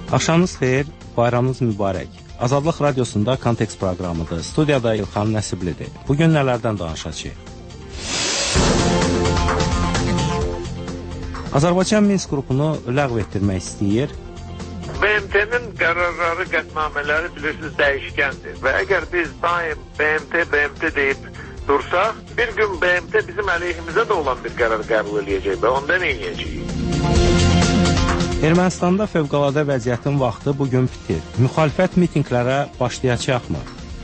Axşamınız xeyir, bayramınız mübarək. Azadlıq Radiosunda Kontekst proqramıdır. Studiyada İlxan Nəsiblidir. Bugün nələrdən danışacağıq? Azərbaycan Minsk qrupunu ləğv etdirmək istəyir. BMT-nin qərarları, qətnamələri bilirsiniz dəyişkəndir. Və əgər biz daim BMT deyib dursaq, bir gün BMT bizim əleyhimizə də olan bir qərar qəbul edəcək və onda nə edəcəyik? Ermənistanda fövqəladə vəziyyətin vaxtı bugün bitir. Müxalifət mitinqlərə başlayacaqmı?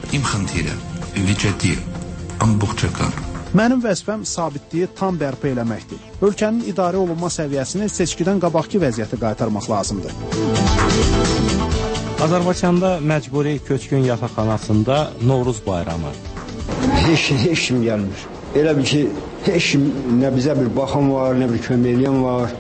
Mənim vəzifəm sabitliyi tam bərpa eləməkdir. Ölkənin idarə olunma səviyyəsini seçkidən qabaqki vəziyyətə qaytarmaq lazımdır. Azərbaycanda məcburi köçkün yataqxanasında Novruz bayramı. Heç kim gəlmir. Elə bir ki, heç kim, nə bizə bir baxan var, nə bir kömək eləyən var.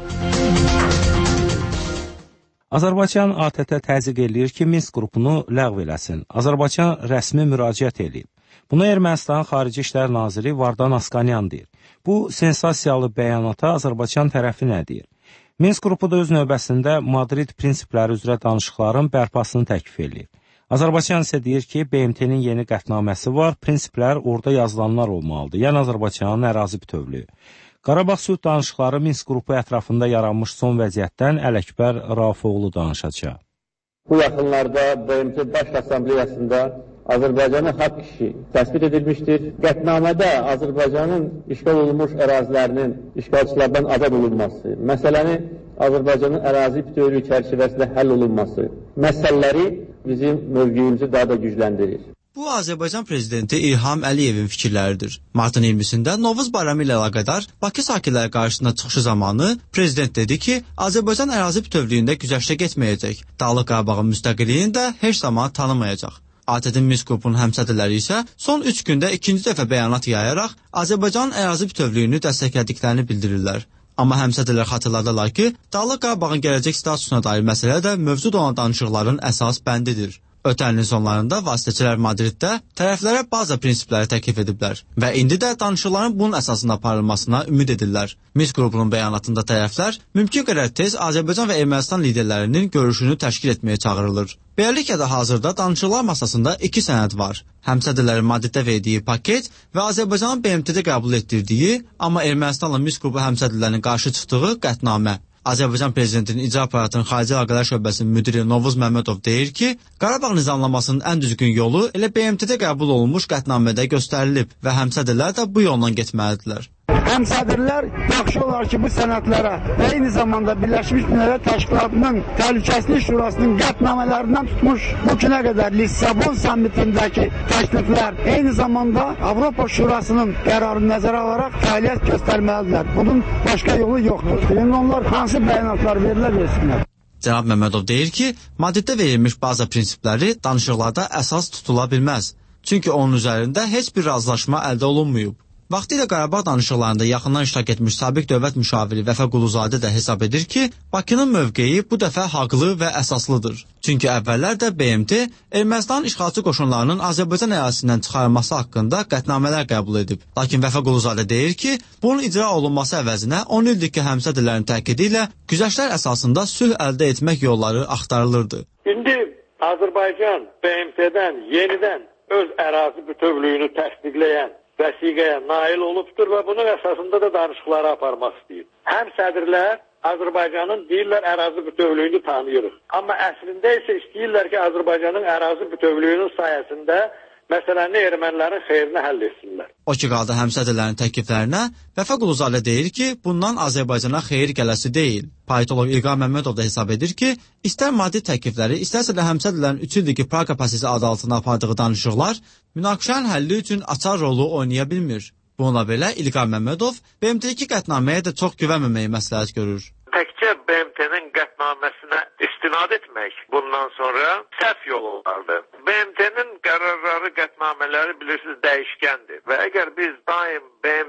Azərbaycan ATƏT təzyiq eləyir ki, Minsk qrupunu ləğv eləsin. Azərbaycan rəsmi müraciət eləyib. Bunu Ermənistanın Xarici İşlər Naziri Vardan Asqanyan deyir. Bu sensasiyalı bəyanata Azərbaycan tərəfi nə deyir? Minsk qrupu da öz növbəsində Madrid prinsipləri üzrə danışıqların bərpasını təklif eləyir. Azərbaycan isə deyir ki, BMT-nin yeni qətnaməsi var, prinsiplər orada yazılanlar olmalıdır. Yəni Azərbaycanın ərazi bütövlüyü. Qarabağ sülh danışıqları Minsk qrupu ətrafında yaranmış son vəziyyətdən Ələkbər Rafoğlu danışacaq. Bu yaxınlarda BMT Baş Assambleyasında Azərbaycanın haqq işi təsbit edilmişdir. Qətnamədə Azərbaycanın işğal olunmuş ərazilərinin işğalçılardan azad olunması, məsələni Azərbaycanın ərazi bütövlüyü çərçivəsində həll olunması məsələləri bizim mövqeyimizi daha da gücləndirir. Bu, Azərbaycan Prezidenti İlham Əliyevin fikirləridir. Martın 20-sində Novruz bayramı ilə əlaqədar Bakı sakinləri qarşısında çıxışı zamanı Prezident dedi ki, Azərbaycan ərazi bütövlüyündə güzəştə getməyəcək, Dağlıq Qarabağın müstəqilliyini də heç zaman tanımayacaq. ATƏT-in Minsk qrupunun həmsədrləri isə son 3 gündə ikinci dəfə bəyanat yayaraq Azərbaycanın ərazi bütövlüyünü dəstəklədiklərini bildirirlər. Amma həmsədrlər xatırladılar ki, Dağlıq Qarabağın gələcək statusuna dair məsələ də mövcud olan danışıqların əsas bəndidir. Ötən ilin sonlarında vasitəçilər Madriddə tərəflərə baza prinsipləri təklif ediblər və indi də danışıqların bunun əsasında aparılmasına ümid edirlər. Minsk qrupunun bəyanatında tərəflər mümkün qədər tez Azərbaycan və Ermənistan liderlərinin görüşünü təşkil etməyə çağırılır. Beləliklə də hazırda danışıqlar masasında 2 sənəd var. Həmsədrlərin Madriddə verdiyi paket və Azərbaycanın BMT-də qəbul etdirdiyi, amma Ermənistanla Minsk qrupu həmsədrlərinin qarşı çıxdığı qətnamə. Azərbaycan Prezidentinin İcra Aparatının Xarici Əlaqələr Şöbəsinin müdiri Novruz Məmmədov deyir ki, Qarabağ nizamlamasının ən düzgün yolu elə BMT-də qəbul olunmuş qətnamədə göstərilib və həmsədrlər də bu yolla getməlidirlər. Həmsədrlər yaxşı olar ki, bu sənədlərə və eyni zamanda Birləşmiş Millətlər Təşkilatının Təhlükəsizlik Şurasının qətnamələrindən tutmuş bu günə qədər Lissabon sammitindəki təkliflər, eyni zamanda Avropa Şurasının qərarını nəzərə alaraq fəaliyyət göstərməlidirlər. Bunun başqa yolu yoxdur. Yəni onlar hansı bəyanatlar versinlər. Cənab Məmmədov deyir ki, Madriddə verilmiş baza prinsipləri danışıqlarda əsas tutula bilməz. Çünki onun üzərində heç bir razılaşma əldə olunmayıb. Vaxtilə Qarabağ danışıqlarında yaxından iştirak etmiş sabiq dövlət müşaviri Vəfa Quluzadə də hesab edir ki, Bakının mövqeyi bu dəfə haqlı və əsaslıdır. Çünki əvvəllər də BMT Ermənistanın işğalçı qoşunlarının Azərbaycan ərazisindən çıxarılması haqqında qətnamələr qəbul edib. Lakin Vəfa Quluzadə deyir ki, bunun icra olunması əvəzinə 10 ildir ki, həmsədrlərin təkidi ilə güzəştlər əsasında sülh əldə etmək yolları axtarılırdı. İndi Azərbaycan BMT-dən yenidən öz ərazi bütövlüyünü təsdiqləyən vəsiqəyə nail olubdur və bunun əsasında da danışıqları aparmaq istəyir. Həmsədrlər Azərbaycanın deyirlər ərazi bütövlüyünü tanıyırıq. Amma əslində isə istəyirlər ki, Azərbaycanın ərazi bütövlüyünün sayəsində məsələni ermənilərin xeyrinə həll etsinlər. O ki qaldı həmsədrlərin təkliflərinə, Vəfa Quluzadə deyir ki, bundan Azərbaycana xeyir gələsi deyil. Politolog İlqar Məmmədov da hesab edir ki, istər maddi təklifləri, istərsə də həmsədrlərin 3 ildir ki, Praqa prosesi adı altında apardığı danışıqlar münaqişənin həlli üçün açar rolu oynaya bilmir. Bununla belə İlqar Məmmədov BMT-2 qətnaməyə də çox güvənməməyi məsləhət görür. Təkcə BMT-nin qətnaməsinə istinad etmək bundan sonra səhv yol olardı. BMT-nin qərarları, qətnamələri bilirsiniz dəyişkəndir və əgər biz daim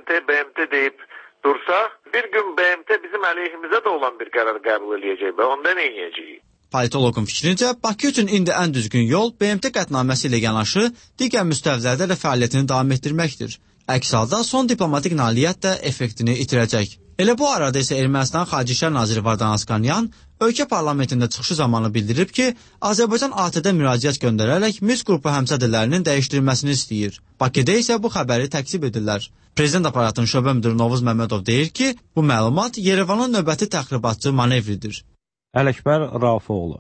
BMT deyib dursaq, bir gün BMT bizim əleyhimizə də olan bir qərar qəbul edəcək və onda nə edəcəyik? Politoloqun fikrincə, Bakı üçün indi ən düzgün yol BMT qətnaməsi ilə yanaşı digər müstəvilərdə də fəaliyyətini davam etdirməkdir. Əks halda son diplomatik nailiyyət də effektini itirəcək. Elə bu arada isə Ermənistan Xarici İşlər naziri Vardan Askanyan ölkə parlamentində çıxışı zamanı bildirib ki, Azərbaycan ATƏT-ə müraciət göndərərək Minsk qrupu həmsədrlərinin dəyişdirilməsini istəyir. Bakıda isə bu xəbəri təkzib edirlər. Prezident aparatının şöbə müdürü Novuz Məmmədov deyir ki, bu məlumat Yerevanın növbəti təxribatçı manevridir. Ələkbər Rafoğlu.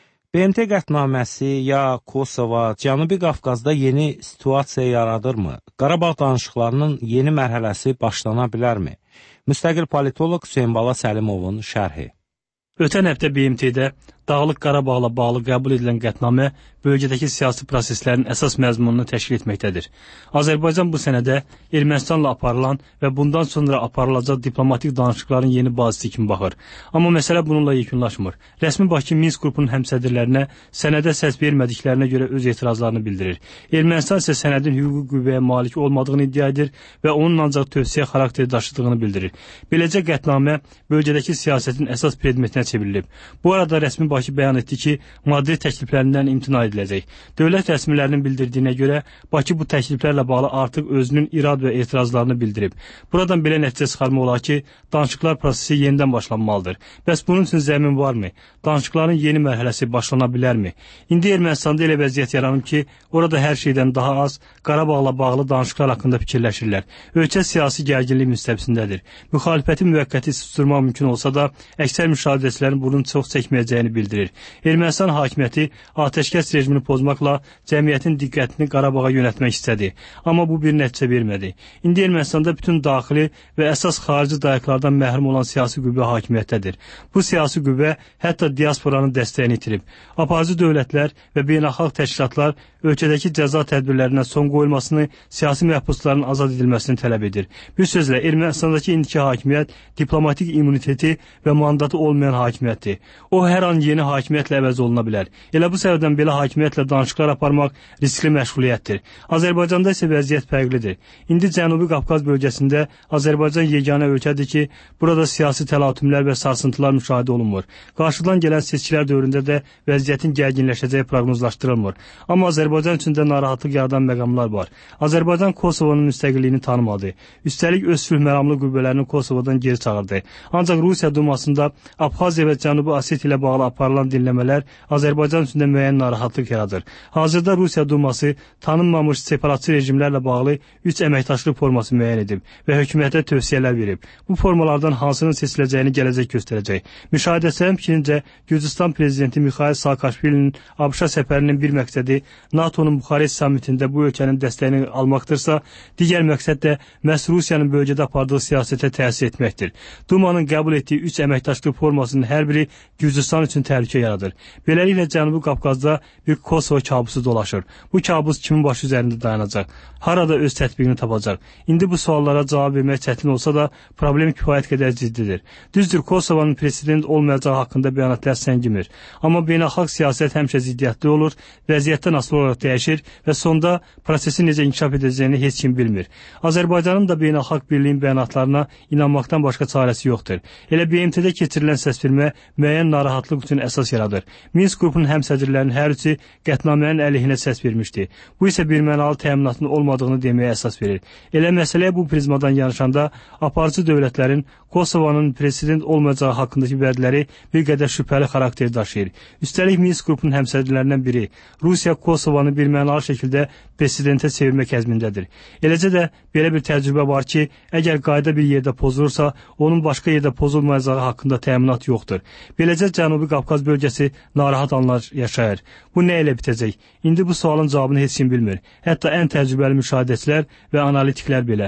BMT qətnaməsi ya Kosova, Cənubi Qafqazda yeni situasiya yaradırmı? Qarabağ danışıqlarının yeni mərhələsi başlana bilərmi? Müstəqil politoloq Hüseyn Bala Səlimovun şərhi. Ötən həftə BMT-də Dağlıq Qarabağla bağlı qəbul edilən qətnamə bölgədəki siyasi proseslərin əsas məzmununu təşkil etməkdədir. Azərbaycan bu sənədə Ermənistanla aparılan və bundan sonra aparılacaq diplomatik danışıqların yeni bazisi kimi baxır. Amma məsələ bununla yekunlaşmır. Rəsmi Bakı Minsk qrupunun həmsədrlərinə sənədə səs vermədiklərinə görə öz etirazlarını bildirir. Ermənistan isə sənədin hüquqi qüvvəyə malik olmadığını iddia edir və onun ancaq tövsiyə xarakteri daşıdığını bildirir. Beləcə qətnamə bölgədəki siyasətin əsas predmetinə çevrilib. Bu arada rəsmi Bakı bəyan etdi ki, Madrid təkliflərindən imtina ediləcək. Dövlət rəsmilərinin bildirdiyinə görə Bakı bu təkliflərlə bağlı artıq özünün irad və etirazlarını bildirib. Buradan belə nəticə çıxarma olar ki, danışıqlar prosesi yenidən başlanmalıdır. Bəs bunun üçün zəmin varmı? Danışıqların yeni mərhələsi başlana bilərmi? İndi Ermənistanda elə vəziyyət yaranıb ki, orada hər şeydən daha az Qarabağla bağlı danışıqlar haqqında fikirləşirlər. Ölkə siyasi gərginlik müstəbisindədir. Müxalifəti müvəqqəti susturmaq mümkün olsa da, əksər müşahidəçilərin bunun çox çəkməyəcəyini bildirir. Ermənistan hakimiyyəti atəşkəs rejimini pozmaqla cəmiyyətin diqqətini Qarabağa yönəltmək istədi. Amma bu bir nəticə vermədi. İndi Ermənistanda bütün daxili və əsas xarici dayaqlardan məhrum olan siyasi qüvvə hakimiyyətdədir. Bu siyasi qüvvə hətta diasporanın dəstəyini itirib. Aparıcı dövlətlər və beynəlxalq təşkilatlar ölkədəki cəza tədbirlərinə son qoyulmasını, siyasi məhbusların azad edilməsini tələb edir. Bir sözlə, Ermənistandakı indiki hakimiyyət diplomatik immuniteti və mandatı olmayan hakimiyyətdir. O, hər an yeni hakimiyyətlə əvəz oluna bilər. Elə bu səbəbdən belə hakimiyyətlə danışıqlar aparmaq riskli məşğuliyyətdir. Azərbaycanda isə vəziyyət fərqlidir. İndi Cənubi Qafqaz bölgəsində Azərbaycan yeganə ölkədir ki, burada siyasi təlatümlər və sarsıntılar müşahidə olunmur. Qarşıdan gələn seçkilər dövründə də vəziyyətin gərginləşəcəyi proqnozlaşdırılmır. Amma Azərbaycan üçün də narahatlıq yaradan məqamlar var. Azərbaycan Kosovanın müstəqilliyini tanımadı. Üstəlik öz sülh məramlı qüvvələrini Kosovadan geri çağırdı. Ancaq Rusiya Dumasında Abxaziya və Cənubi Osetiya ilə bağlı aparılan dinləmələr Azərbaycan üçün də müəyyən narahatlıq yaradır. Hazırda Rusiya Duması tanınmamış separatçı rejimlərlə bağlı 3 əməkdaşlıq forması müəyyən edib və hökumətə tövsiyələr verib. Bu formalardan hansının seçiləcəyini gələcək göstərəcək. Müşahidəçilərin fikrincə, Gürcüstan prezidenti Mikhail Saakashvilinin ABŞ səfərinin bir məqsədi NATO-nun Buxarest sammitində bu ölkənin dəstəyini almaqdırsa, digər məqsəd də məhz Rusiyanın bölgədə apardığı siyasətə təsir etməkdir. Dumanın qəbul etdiyi 3 əməkdaşlıq formasının hər biri Gürcüstan üçün təhlükə yaradır. Beləliklə Cənubi Qafqazda bir Kosovo kabusu dolaşır. Bu kabus kimin başı üzərində dayanacaq? Harada öz tətbiqini tapacaq? İndi bu suallara cavab vermək çətin olsa da, problem kifayət qədər ciddidir. Düzdür, Kosovanın prezident olmayacağı haqqında bəyanatlar səngimir. Amma beynəlxalq siyasət həmişə ziddiyyətli olur, vəziyyətdən asılı olaraq dəyişir və sonda prosesin necə inkişaf edəcəyini heç kim bilmir. Azərbaycanın da beynəlxalq birliyin bəyanatlarına inanmaqdan başqa çarəsi yoxdur. Elə BMT-də keçirilən səsvermə müəyyən narahatlıq üçün əsas yaradır. Minsk qrupunun həmsədrlərinin hər üçü qətnamənin əleyhinə səs vermişdi. Bu isə birmənalı təminatın olmadığını deməyə əsas verir. Elə məsələyə bu prizmadan yanaşanda aparıcı dövlətlərin Kosovanın prezident olmayacağı haqqındakı vədləri bir qədər şübhəli xarakteri daşıyır. Üstəlik Minsk qrupunun həmsədrlərindən biri Rusiya Kosovanı birmənalı şəkildə prezidentə çevirmək əzmindədir. Eləcə də belə bir təcrübə var ki, əgər qayda bir yerdə pozulursa, onun başqa yerdə pozulmayacağı haqqında təminat yoxdur. Beləcə Cənubi Qafqaz bölgəsi narahat anlar yaşayır. Bu nə ilə bitəcək? İndi bu sualın cavabını heç kim bilmir. Hətta ən təcrübəli müşahidəçilər və analitiklər belə.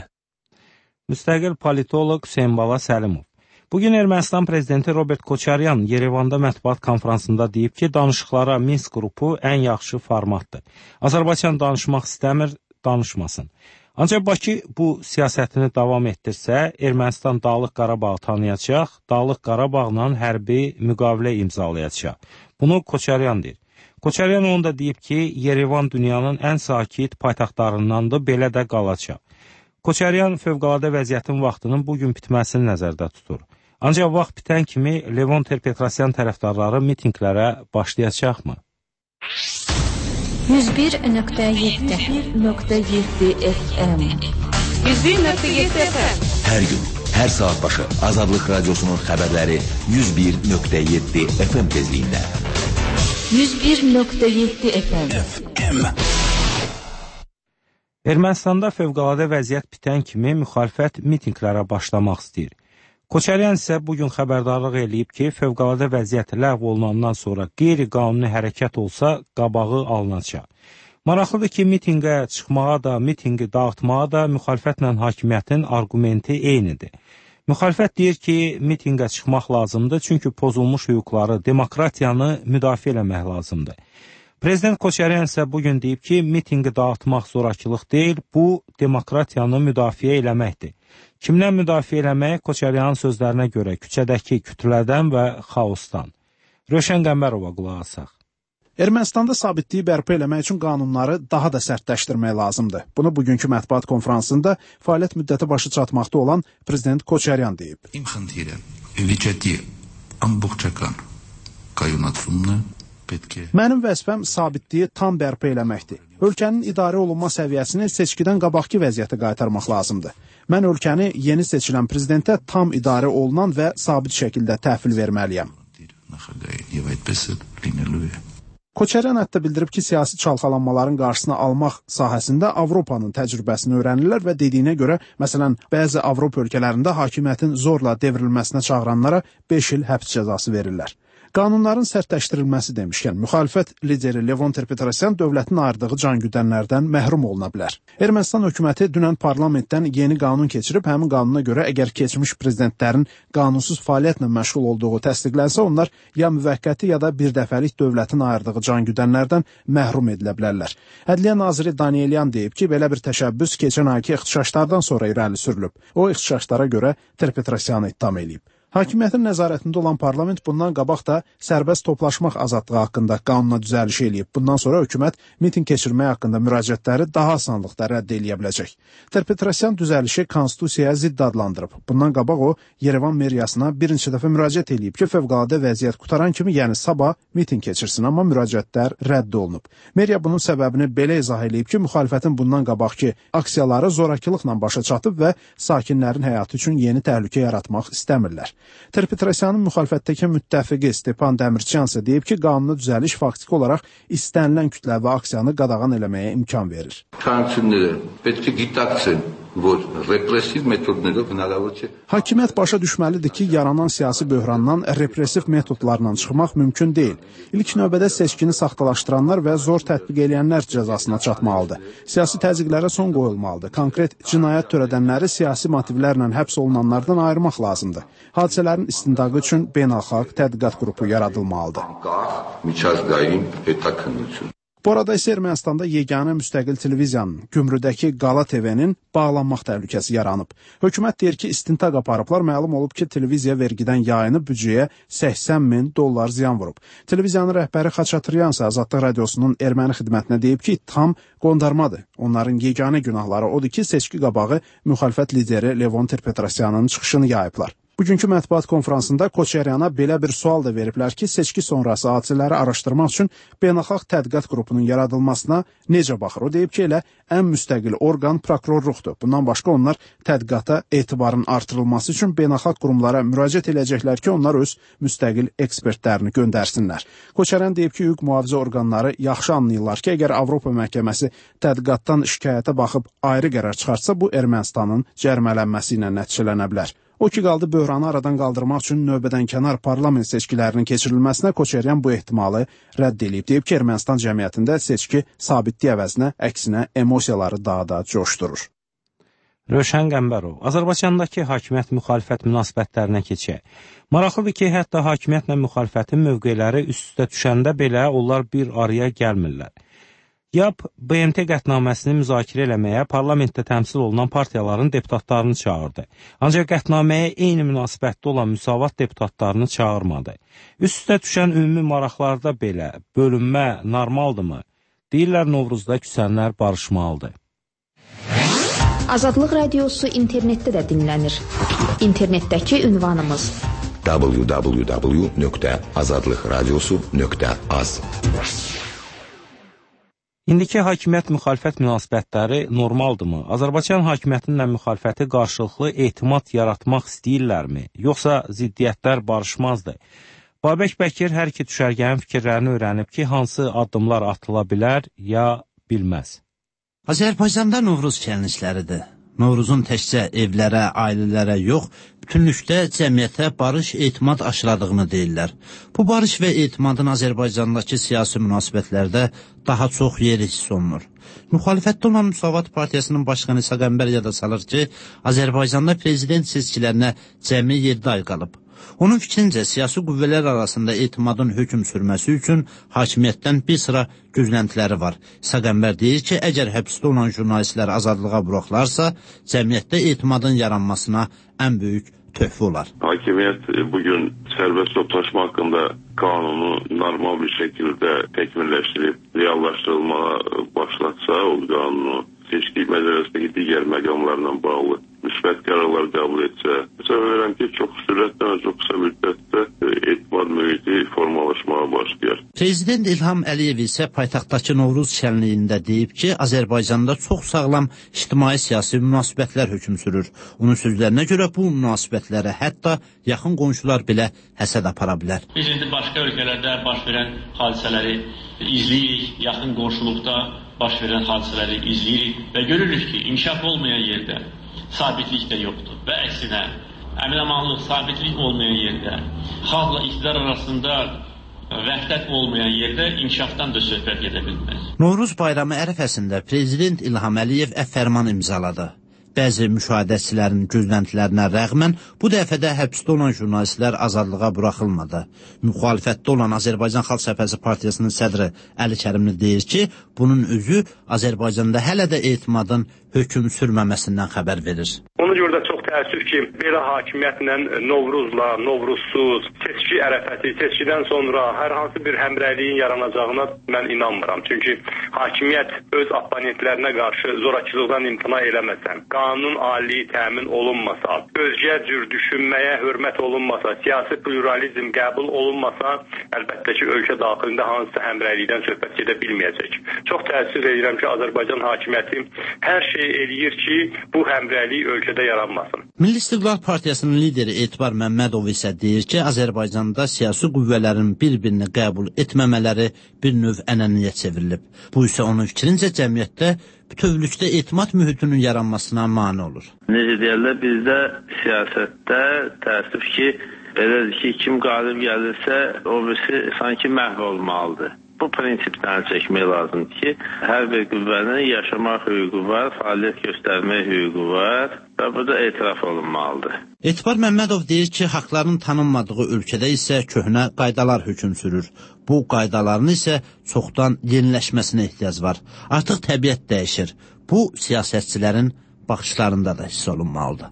Müstəqil politoloq Hüseyn Bala Səlimov. Bugün Ermənistan prezidenti Robert Koçaryan Yerevanda mətbuat konfransında deyib ki, danışıqlara Minsk qrupu ən yaxşı formatdır. Azərbaycan danışmaq istəmir, danışmasın. Ancaq Bakı bu siyasətini davam etdirsə, Ermənistan Dağlıq Qarabağı tanıyacaq, Dağlıq Qarabağla hərbi müqavilə imzalayacaq. Bunu Koçaryan deyir. Koçaryan onu da deyib ki, Yerevan dünyanın ən sakit paytaxtlarındandır, belə də qalacaq. Koçaryan fövqəladə vəziyyətin vaxtının bugün bitməsini nəzərdə tutur. Ancaq vaxt bitən kimi Levon Ter-Petrosyan tərəfdarları mitinqlərə başlayacaqmı? 101.7 FM 101.7 FM Hər gün, Hər saat başı Azadlıq Radiosunun xəbərləri 101.7 FM tezliyində. 101.7 FM. Ermənistanda fövqəladə vəziyyət bitən kimi müxalifət mitinqlərə başlamaq istəyir. Koçaryan isə bugün xəbərdarlıq eləyib ki, fövqəladə vəziyyət ləğv olunandan sonra qeyri-qanuni hərəkət olsa qabağı alınacaq. Maraqlıdır ki, mitinqə çıxmağa da, mitinqi dağıtmağa da müxalifətlə hakimiyyətin argumenti eynidir. Müxalifət deyir ki, mitinqə çıxmaq lazımdır, çünki pozulmuş hüquqları, demokratiyanı müdafiə eləmək lazımdır. Prezident Koçaryan isə bugün deyib ki, mitinqi dağıtmaq zorakılıq deyil, bu demokratiyanı müdafiə eləməkdir. Kimdən müdafiə eləmək? Koçaryanın sözlərinə görə küçədəki kütlədən və xaosdan. Rövşən Qəmbərova qulaq asaq. Ermənistanda sabitliyi bərpa eləmək üçün qanunları daha da sərtləşdirmək lazımdır. Bunu bugünkü mətbuat konfransında fəaliyyət müddəti başı çatmaqda olan Prezident Koçaryan deyib. Mənim vəzifəm sabitliyi tam bərpa eləməkdir. Ölkənin idarə olunma səviyyəsini seçkidən qabaqki vəziyyətə qaytarmaq lazımdır. Mən ölkəni yeni seçilən prezidentə tam idarə olunan və sabit şəkildə təhvil verməliyəm. Koçaryan hətta bildirib ki, siyasi çalxalanmaların qarşısını almaq sahəsində Avropanın təcrübəsini öyrənirlər və dediyinə görə, məsələn, bəzi Avropa ölkələrində hakimiyyətin zorla devrilməsinə çağıranlara 5 il həbs cəzası verirlər. Qanunların sərtləşdirilməsi demişkən, müxalifət lideri Levon Ter-Petrosyan dövlətin ayırdığı cangüdənlərdən məhrum oluna bilər. Ermənistan hökuməti dünən parlamentdən yeni qanun keçirib, həmin qanuna görə əgər keçmiş prezidentlərin qanunsuz fəaliyyətlə məşğul olduğu təsdiqlənsə, onlar ya müvəqqəti ya da bir dəfəlik dövlətin ayırdığı cangüdənlərdən məhrum edilə bilərlər. Ədliyyə naziri Danielyan deyib ki, belə bir təşəbbüs keçən ayki ixtişaşlardan sonra irəli sürülüb. O ixtişaşlara görə Ter-Petrosyanı ittiham edib. Hakimiyyətin nəzarətində olan parlament bundan qabaq da sərbəst toplaşmaq azadlığı haqqında qanuna düzəliş eləyib. Bundan sonra hökumət miting keçirmək haqqında müraciətləri daha asanlıqla rədd eləyə biləcək. Ter-Petrosyan düzəlişi konstitusiyaya zidd adlandırıb. Bundan qabaq o, Yerevan meriyasına birinci dəfə müraciət eləyib ki, fövqəladə vəziyyət qutaran kimi, yəni sabah miting keçirsin, amma müraciətlər rədd olunub. Meriya bunun səbəbini belə izah eləyib ki, müxalifətin bundan qabaqki aksiyaları zorakılıqla başa çatıb və sakinlərin həyatı üçün yeni təhlükə yaratmaq istəmirlər. Ter-Petrosyanın müxalifətdəki müttəfiqi Stepan Dəmirçyan isə deyib ki, qanuna düzəliş faktiki olaraq istənilən kütləvi aksiyanı qadağan eləməyə imkan verir. Hakimiyyət başa düşməlidir ki, yaranan siyasi böhrandan repressiv metodlarla çıxmaq mümkün deyil. İlk növbədə seçkini saxtalaşdıranlar və zor tətbiq eləyənlər cəzasına çatmalıdır. Siyasi təzyiqlərə son qoyulmalıdır. Konkret cinayət törədənləri siyasi motivlərlə həbs olunanlardan ayırmaq lazımdır. Hadisələrin istintaqı üçün beynəlxalq tədqiqat qrupu yaradılmalıdır. Bu arada isə Ermənistanda yeganə müstəqil televiziyanın, Gümrüdəki Qala TV-nin bağlanmaq təhlükəsi yaranıb. Hökumət deyir ki, istintaq aparıblar, məlum olub ki, televiziya vergidən yayını büdcəyə $80.000 ziyan vurub. Televiziyanın rəhbəri Xaçatryan isə Azadlıq Radiosunun erməni xidmətinə deyib ki, tam qondarmadır. Onların yeganə günahları odur ki, seçki qabağı müxalifət lideri Levon Ter-Petrosyanın çıxışını yayıblar. Bugünkü mətbuat konfransında Koçaryana belə bir sual da veriblər ki, seçki sonrası hadisələri araşdırmaq üçün beynəlxalq tədqiqat qrupunun yaradılmasına necə baxır? O deyib ki, elə ən müstəqil orqan prokurorluqdur. Bundan başqa onlar tədqiqata etibarın artırılması üçün beynəlxalq qurumlara müraciət edəcəklər ki, onlar öz müstəqil ekspertlərini göndərsinlər. Koçaryan deyib ki, hüquq mühafizə orqanları yaxşı anlayırlar ki, əgər Avropa məhkəməsi tədqiqatdan şikayətə baxıb ayrı qərar çıxartsa, bu Ermənistanın cərimələnməsi ilə nəticələnə bilər. O ki, qaldı böhranı aradan qaldırmaq üçün növbədən kənar parlament seçkilərinin keçirilməsinə Koçaryan bu ehtimalı rədd edib. Deyib ki, Ermənistan cəmiyyətində seçki sabitlik əvəzinə, əksinə emosiyaları daha da coşdurur. Rövşən Qəmbərov, Azərbaycandakı hakimiyyət-müxalifət münasibətlərinə keçək. Maraqlıdır ki, hətta hakimiyyətlə müxalifətin mövqeləri üst-üstə düşəndə belə onlar bir araya gəlmirlər. YAP BMT qətnaməsini müzakirə eləməyə parlamentdə təmsil olunan partiyaların deputatlarını çağırdı. Ancaq qətnaməyə eyni münasibətdə olan müsavat deputatlarını çağırmadı. Üst-üstə düşən ümumi maraqlarda belə bölünmə normaldırmı? Deyirlər Novruzda küsənlər barışmalıdır. Azadlıq Radiosu internetdə də dinlənir. İnternetdəki ünvanımız www.azadlıqradiosu.az İndiki hakimiyyət-müxalifət münasibətləri normaldırmı? Azərbaycan hakimiyyətinlə müxalifəti qarşılıqlı etimad yaratmaq istəyirlərmi? Yoxsa ziddiyyətlər barışmazdır? Babək Bəkir hər iki düşərgənin fikirlərini öyrənib ki, hansı addımlar atıla bilər ya bilməz. Azərbaycanda Novruz şənlikləridir. Novruzun təkcə evlərə, ailələrə yox, bütünlükdə cəmiyyətə barış, etimad aşıladığını deyirlər. Bu barış və etimadın Azərbaycandakı siyasi münasibətlərdə daha çox yeri hiss olunur. Müxalifətdə olan Müsavat Partiyasının başqanı İsa Qəmbər yada salır ki, Azərbaycanda prezident seçkilərinə cəmi 7 ay qalıb. Onun fikrincə, siyasi qüvvələr arasında etimadın hökm sürməsi üçün hakimiyyətdən bir sıra gözləntiləri var. İsa Qəmbər deyir ki, əgər həbsdə olan jurnalistlər azadlığa buraxılarsa, cəmiyyətdə etimadın yaranmasına ən böyük töhfə olar. Hakimiyyət bugün sərbəst toplaşma haqqında qanunu normal bir şəkildə təkmilləşdirib, reallaşdırılmağa başlatsa, o qanunu seçki məcələsindəki digər məqamlarla bağlı müsbət qərarlar qəbul etsə, verirəm ki, çox sürətlə və çox qısa müddətdə etimad mühiti formalaşmağa başlayar. Prezident İlham Əliyev isə paytaxtdakı Novruz şənliyində deyib ki, Azərbaycanda çox sağlam ictimai-siyasi münasibətlər hökm sürür. Onun sözlərinə görə bu münasibətlərə hətta yaxın qonşular belə həsəd apara bilər. Biz indi başqa ölkələrdə baş verən hadisələri izləyirik, yaxın qonşuluqda baş verən hadisələri izləyirik və görürük ki, inkişaf olmayan yerdə sabitlik də yoxdur və əksinə, əmin-amanlıq, sabitlik olmayan yerdə, xalqla iqtidar arasında vəhdət olmayan yerdə inkişafdan da söhbət edə bilməz. Novruz bayramı ərəfəsində Prezident İlham Əliyev fərman imzaladı. Bəzi müşahidəçilərin gözləntilərinə rəğmən bu dəfədə həbsdə olan jurnalistlər azadlığa buraxılmadı. Müxalifətdə olan Azərbaycan Xalq Cəbhəsi Partiyasının sədri Əli Kərimli deyir ki, bunun özü Azərbaycanda hələ də etimadın hökm sürməməsindən xəbər verir. Ona görə də çox təəssüf ki, belə hakimiyyətlə Novruzla, Novruzsuz, seçki ərəfəti, seçkidən sonra hər hansı bir həmrəyliyin yaranacağına mən inanmıram. Çünki hakimiyyət öz oponentlərinə qarşı zorakılıqdan imtina eləməsə, qanun aliliyi təmin olunmasa, özgə cür düşünməyə hörmət olunmasa, siyasi pluralizm qəbul olunmasa, əlbəttə ki, ölkə daxilində hansısa həmrəylikdən söhbət gedə bilməyəcək. Çox təəssüf edirəm ki, Azərbaycan hakimiyyəti hər şey eləyir ki, bu həmrəylik ölkədə yaranmasın. Milli İstiqlal Partiyasının lideri Etibar Məmmədov isə deyir ki, Azərbaycanda siyasi qüvvələrin bir-birini qəbul etməmələri bir növ ənənəyə çevrilib. Bu isə onun fikrincə cəmiyyətdə bütövlükdə etimad mühitinin yaranmasına mane olur. Necə deyərlər, bizdə siyasətdə təəssüf ki, elədir ki, kim qalib gəlirsə, o birisi sanki məhv olmalıdır. Bu prinsipdən çəkmək lazımdır ki, hər bir qüvvənin yaşamaq hüququ var, fəaliyyət göstərmək hüququ var və bu da etiraf olunmalıdır. Etibar Məmmədov deyir ki, haqların tanınmadığı ölkədə isə köhnə qaydalar hökm sürür. Bu qaydaların isə çoxdan yeniləşməsinə ehtiyac var. Artıq təbiət dəyişir. Bu, siyasətçilərin baxışlarında da hiss olunmalıdır.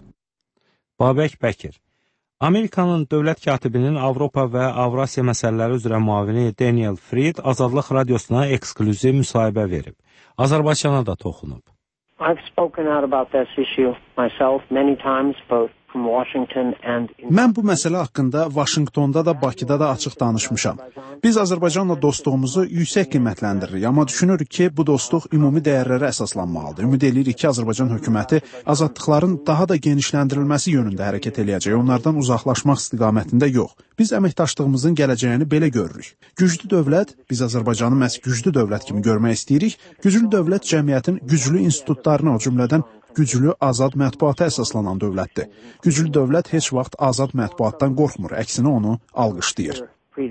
Babək Bəkir. Amerikanın dövlət katibinin Avropa və Avrasiya məsələləri üzrə müavini Daniel Fried Azadlıq Radiosuna eksklüziv müsahibə verib. Azərbaycana da toxunub. I've spoken out about this issue myself many times, both from Washington and Mən bu məsələ haqqında Vaşinqtonda da, Bakıda da açıq danışmışam. Biz Azərbaycanla dostluğumuzu yüksək qiymətləndiririk, amma düşünürük ki, bu dostluq ümumi dəyərlərə əsaslanmalıdır. Ümid edirik ki, Azərbaycan hökuməti azadlıqların daha da genişləndirilməsi yönündə hərəkət eləyəcək, onlardan uzaqlaşmaq istiqamətində yox. Biz əməkdaşlığımızın gələcəyini belə görürük. Güclü dövlət, biz Azərbaycanı məhz güclü dövlət kimi görmək istəyirik. Güclü dövlət cəmiyyətin güclü institutlarına, o cümlədən güclü azad mətbuata əsaslanan dövlətdir. Güclü dövlət heç vaxt azad mətbuatdan qorxmur, əksinə onu alqışlayır.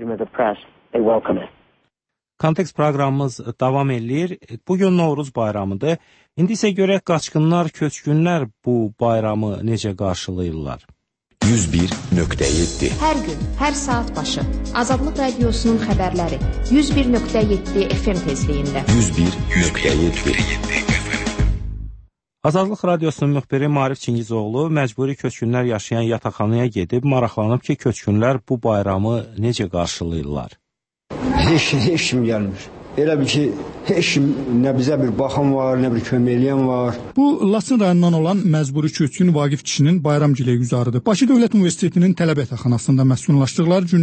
Kontekst proqramımız davam eləyir. Bugün Novruz bayramıdır. İndi isə görək qaçqınlar, köçkünlər bu bayramı necə qarşılayırlar. 101.7 Hər gün, hər saat başı Azadlıq Radiosunun xəbərləri 101.7 FM tezliyində. 101.7 Azadlıq Radiosunun müxbiri Maarif Çingizoğlu məcburi köçkünlər yaşayan yataqxanaya gedib maraqlanıb ki, köçkünlər bu bayramı necə qarşılayırlar. Heç kim gəlmir. Elə bir ki, heç kim nə bizə bir baxan var, nə bir kömək eləyən var. Bu, Laçın rayonundan olan məcburi köçkün Vaqif kişinin bayram giləyi güzarıdır. Bakı Dövlət Universitetinin tələbə yataqxanasında məskunlaşdıqları gündən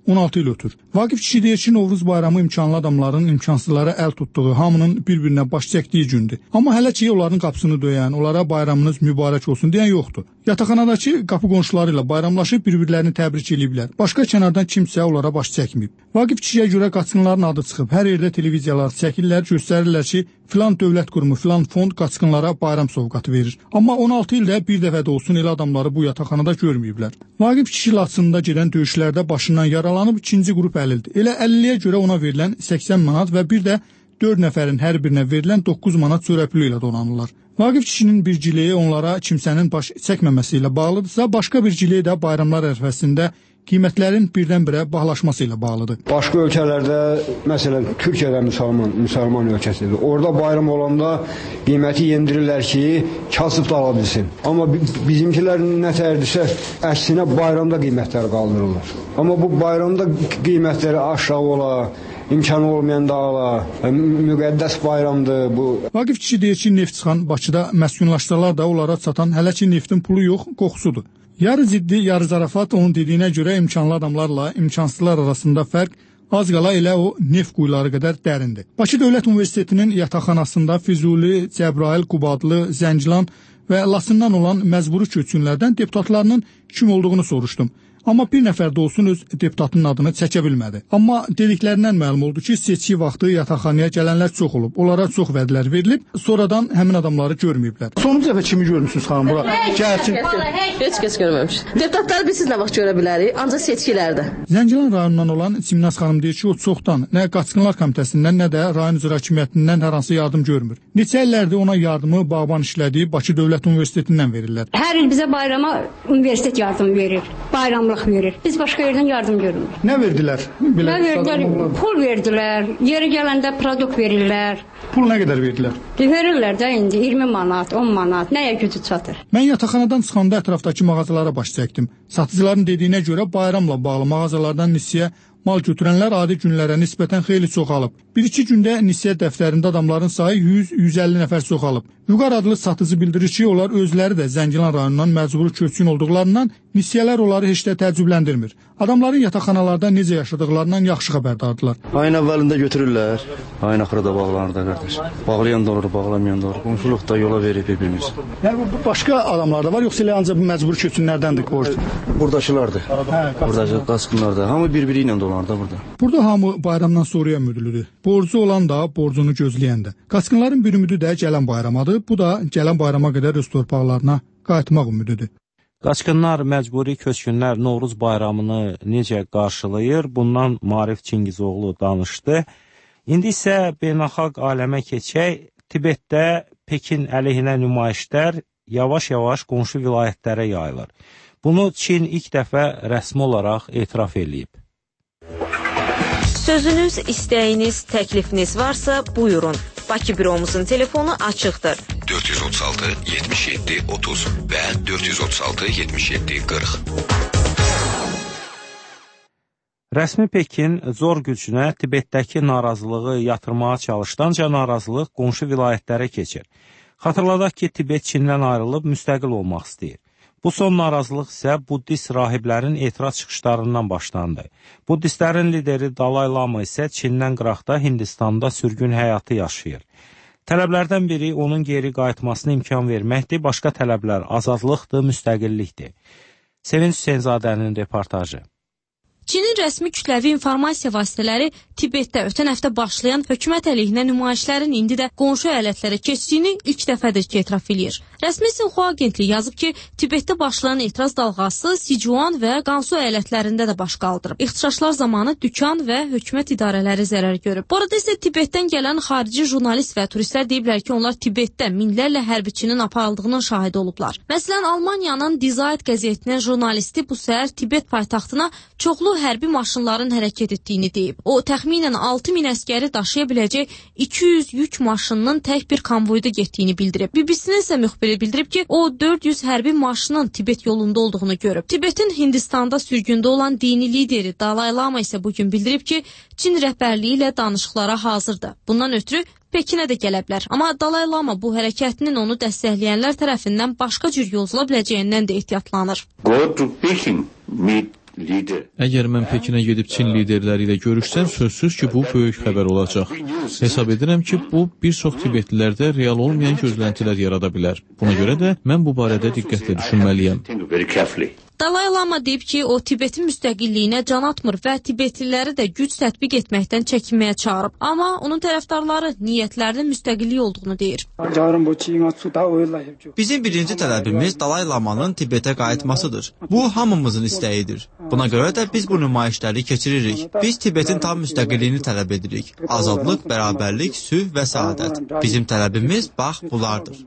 16 il ötür. Vaqif kişi deyir ki, Novruz bayramı imkanlı adamların imkansızlara əl tutduğu, hamının bir-birinə baş çəkdiyi gündür. Amma hələ ki, onların qapısını döyən, onlara bayramınız mübarək olsun deyən yoxdur. Yataqxanadakı qapı qonşuları ilə bayramlaşıb bir-birlərini təbrik ediblər. Başqa kənardan kimsə onlara baş çəkməyib. Vaqif kişiyə görə qaçqınların adı çıxıb. Hər yerdə televiziyalar çəkirlər, göstərirlər ki, filan dövlət qurumu, filan fond qaçqınlara bayram sovqatı verir. Amma 16 ildə bir dəfə də olsun elə adamları bu yataqxanada görməyiblər. Vaqif kişi Laçında gedən döyüşlərdə başından yaralanıb, ikinci qrup əlildir. Elə 50-yə görə ona verilən 80 manat və bir də 4 nəfərin hər birinə verilən 9 manat çörəpülü ilə donanırlar. Vaqif kişinin birciliyi onlara kimsənin baş çəkməməsi ilə bağlıdırsa, başqa birciliyi də bayramlar ərəfəsində qiymətlərin birdən-birə bahalaşması ilə bağlıdır. Başqa ölkələrdə, məsələn, Türkiyədə müsəlman ölkəsidir. Orada bayram olanda qiyməti yendirirlər ki, kasıb da ala bilsin. Amma bizimkilər nətərdirsə, əksinə bayramda qiymətləri qaldırırlar. Amma bu bayramda qiymətləri aşağı ola, imkanı olmayan da ala, müqəddəs bayramdır bu. Vaqif kişi deyir ki, neft çıxan Bakıda məskunlaşdırlar da onlara çatan hələ ki neftin pulu yox, qoxusudur. Yarı ciddi, yarı zarafat onun dediyinə görə imkanlı adamlarla imkansızlar arasında fərq az qala elə o neft quyuları qədər dərindir. Bakı Dövlət Universitetinin yataqxanasında Füzuli, Cəbrayıl, Qubadlı, Zəngilan və Laçından olan məcburi köçkünlərdən deputatlarının kim olduğunu soruşdum. Amma bir nəfər də olsun öz deputatının adını çəkə bilmədi. Amma dediklərindən məlum oldu ki, seçki vaxtı yataqxanaya gələnlər çox olub. Onlara çox vədlər verilib, sonradan həmin adamları görməyiblər. Sonuncu dəfə kimi görmüsünüz xanım bura? Gəlsin. Heç kəs görməmiş. Deputatları biz nə vaxt görə bilərik, ancaq seçkilərdə. Zəngilan rayonundan olan Çimnaz xanım deyir ki, o çoxdan nə Qaçqınlar Komitəsindən, nə də rayon icra hakimiyyətindən hər hansı yardım görmür. Neçə illərdir ona yardımı bağban işlədiyi Bakı Dövlət Universitetindən verirlər. Hər il bizə bayrama universitet yardım verir. Bayram verir. Biz başqa yerdən yardım görmürük. Nə verdilər? Nə verdilər? Pul verdilər. Yeri gələndə produkt verirlər. Pul nə qədər verdilər? Verirlər də indi 20 manat, 10 manat. Nəyə gücü çatır? Mən yataqxanadan çıxanda ətrafdakı mağazalara baş çəkdim. Satıcıların dediyinə görə bayramla bağlı mağazalardan nisiyə mal götürənlər adi günlərə nisbətən xeyli çoxalıb. 1-2 gündə nisiyə dəftərində adamların sayı 100-150 nəfər çoxalıb. Vüqar adlı satıcı bildirir ki, onlar özləri də Zəngilan rayonundan məcburi köçkün olduqlarından nisiyələr onları heç də təəccübləndirmir. Adamların yataqxanalarda necə yaşadıqlarından yaxşı xəbərdardılar. Ayın əvvəlində götürürlər, ayın axırı da bağlanır da qardaş. Bağlayan da olur, bağlamayan da olur. Qonşuluq da yola verib bir-birimiz. Yəni bu başqa adamlar da var, yoxsa elə ancaq bu məcburi köçkünlərdəndir ki? Buradakılardır. Buradakı qaçqınlardır. Hamı bir-biri ilə dolanır da burada. Burada hamı bayramdan sonraya müdürlüdür. Borcu olan da, borcunu gözləyən də. Qaçqınların bir ümidi də gələn bayramadır. Bu da gələn bayrama qədər öz torpaqlarına qayıtmaq ümididir. Qaçqınlar, məcburi köçkünlər Novruz bayramını necə qarşılayır? Bundan Maarif Çingizoğlu danışdı. İndi isə beynəlxalq aləmə keçək. Tibetdə Pekin əleyhinə nümayişlər yavaş-yavaş qonşu vilayətlərə yayılır. Bunu Çin ilk dəfə rəsmi olaraq etiraf edib. Sözünüz, istəyiniz, təklifiniz varsa buyurun. Bakı büromuzun telefonu açıqdır. 436 77 30 və 436 77 40. Rəsmi Pekin zor gücünə Tibetdəki narazılığı yatırmağa çalışdanca narazılıq qonşu vilayətlərə keçir. Xatırladaq ki, Tibet Çindən ayrılıb müstəqil olmaq istəyir. Bu son narazılıq isə buddist rahiblərin etiraz çıxışlarından başlandı. Buddistlərin lideri Dalai Lama isə Çindən qıraqda Hindistanda sürgün həyatı yaşayır. Tələblərdən biri onun geri qayıtmasına imkan verməkdir, başqa tələblər azadlıqdır, müstəqillikdir. Sevinç Hüseynzadənin reportajı. Çinin rəsmi kütləvi informasiya vasitələri Tibetdə ötən həftə başlayan hökumət əleyhinə nümayişlərin indi də qonşu əyalətlərə keçdiyini ilk dəfədir ki, etiraf edir. Rəsmi Sinxua agentliyi yazıb ki, Tibetdə başlayan etiraz dalğası Sichuan və Gansu əyalətlərində də baş qaldırıb. İxtişaşlar zamanı dükan və hökumət idarələri zərər görüb. Bu arada isə Tibetdən gələn xarici jurnalist və turistlər deyiblər ki, onlar Tibetdə minlərlə hərbiçinin aparıldığının şahidi olublar. Məsələn, Almaniyanın Dizayt qəzetinin jurnalisti bu səhər Tibet paytaxtına çoxlu hərbi maşınların hərəkət etdiyini deyib. O, təxminən 6000 əskəri daşıya biləcək 200 yük maşınının tək bir konvoyda getdiyini bildirib. BBC-nin isə müxbiri bildirib ki, o 400 hərbi maşının Tibet yolunda olduğunu görüb. Tibetin Hindistanda sürgündə olan dini lideri Dalai Lama isə bugün bildirib ki, Çin rəhbərliyi ilə danışıqlara hazırdır. Bundan ötürü Pekinə də gələ bilər. Amma Dalai Lama bu hərəkətinin onu dəstəkləyənlər tərəfindən başqa cür yozula biləcəyindən də ehtiyatlanır. Go to Peking, meet Əgər mən Pekinə gedib Çin liderləri ilə görüşsəm, sözsüz ki, bu böyük xəbər olacaq. Hesab edirəm ki, bu bir çox Tibetlilərdə real olmayan gözləntilər yarada bilər. Buna görə də mən bu barədə diqqətlə düşünməliyəm. Dalai Lama deyib ki, o Tibetin müstəqilliyinə can atmır və Tibetliləri də güc tətbiq etməkdən çəkinməyə çağırıb. Amma onun tərəfdarları niyyətlərinin müstəqillik olduğunu deyir. Bizim birinci tələbimiz Dalai Lamanın Tibetə qayıtmasıdır. Bu, hamımızın istəyidir. Buna görə də biz bu nümayişləri keçiririk. Biz Tibetin tam müstəqilliyini tələb edirik. Azadlıq, bərabərlik, sülh və səadət. Bizim tələbimiz, bax, bunlardır.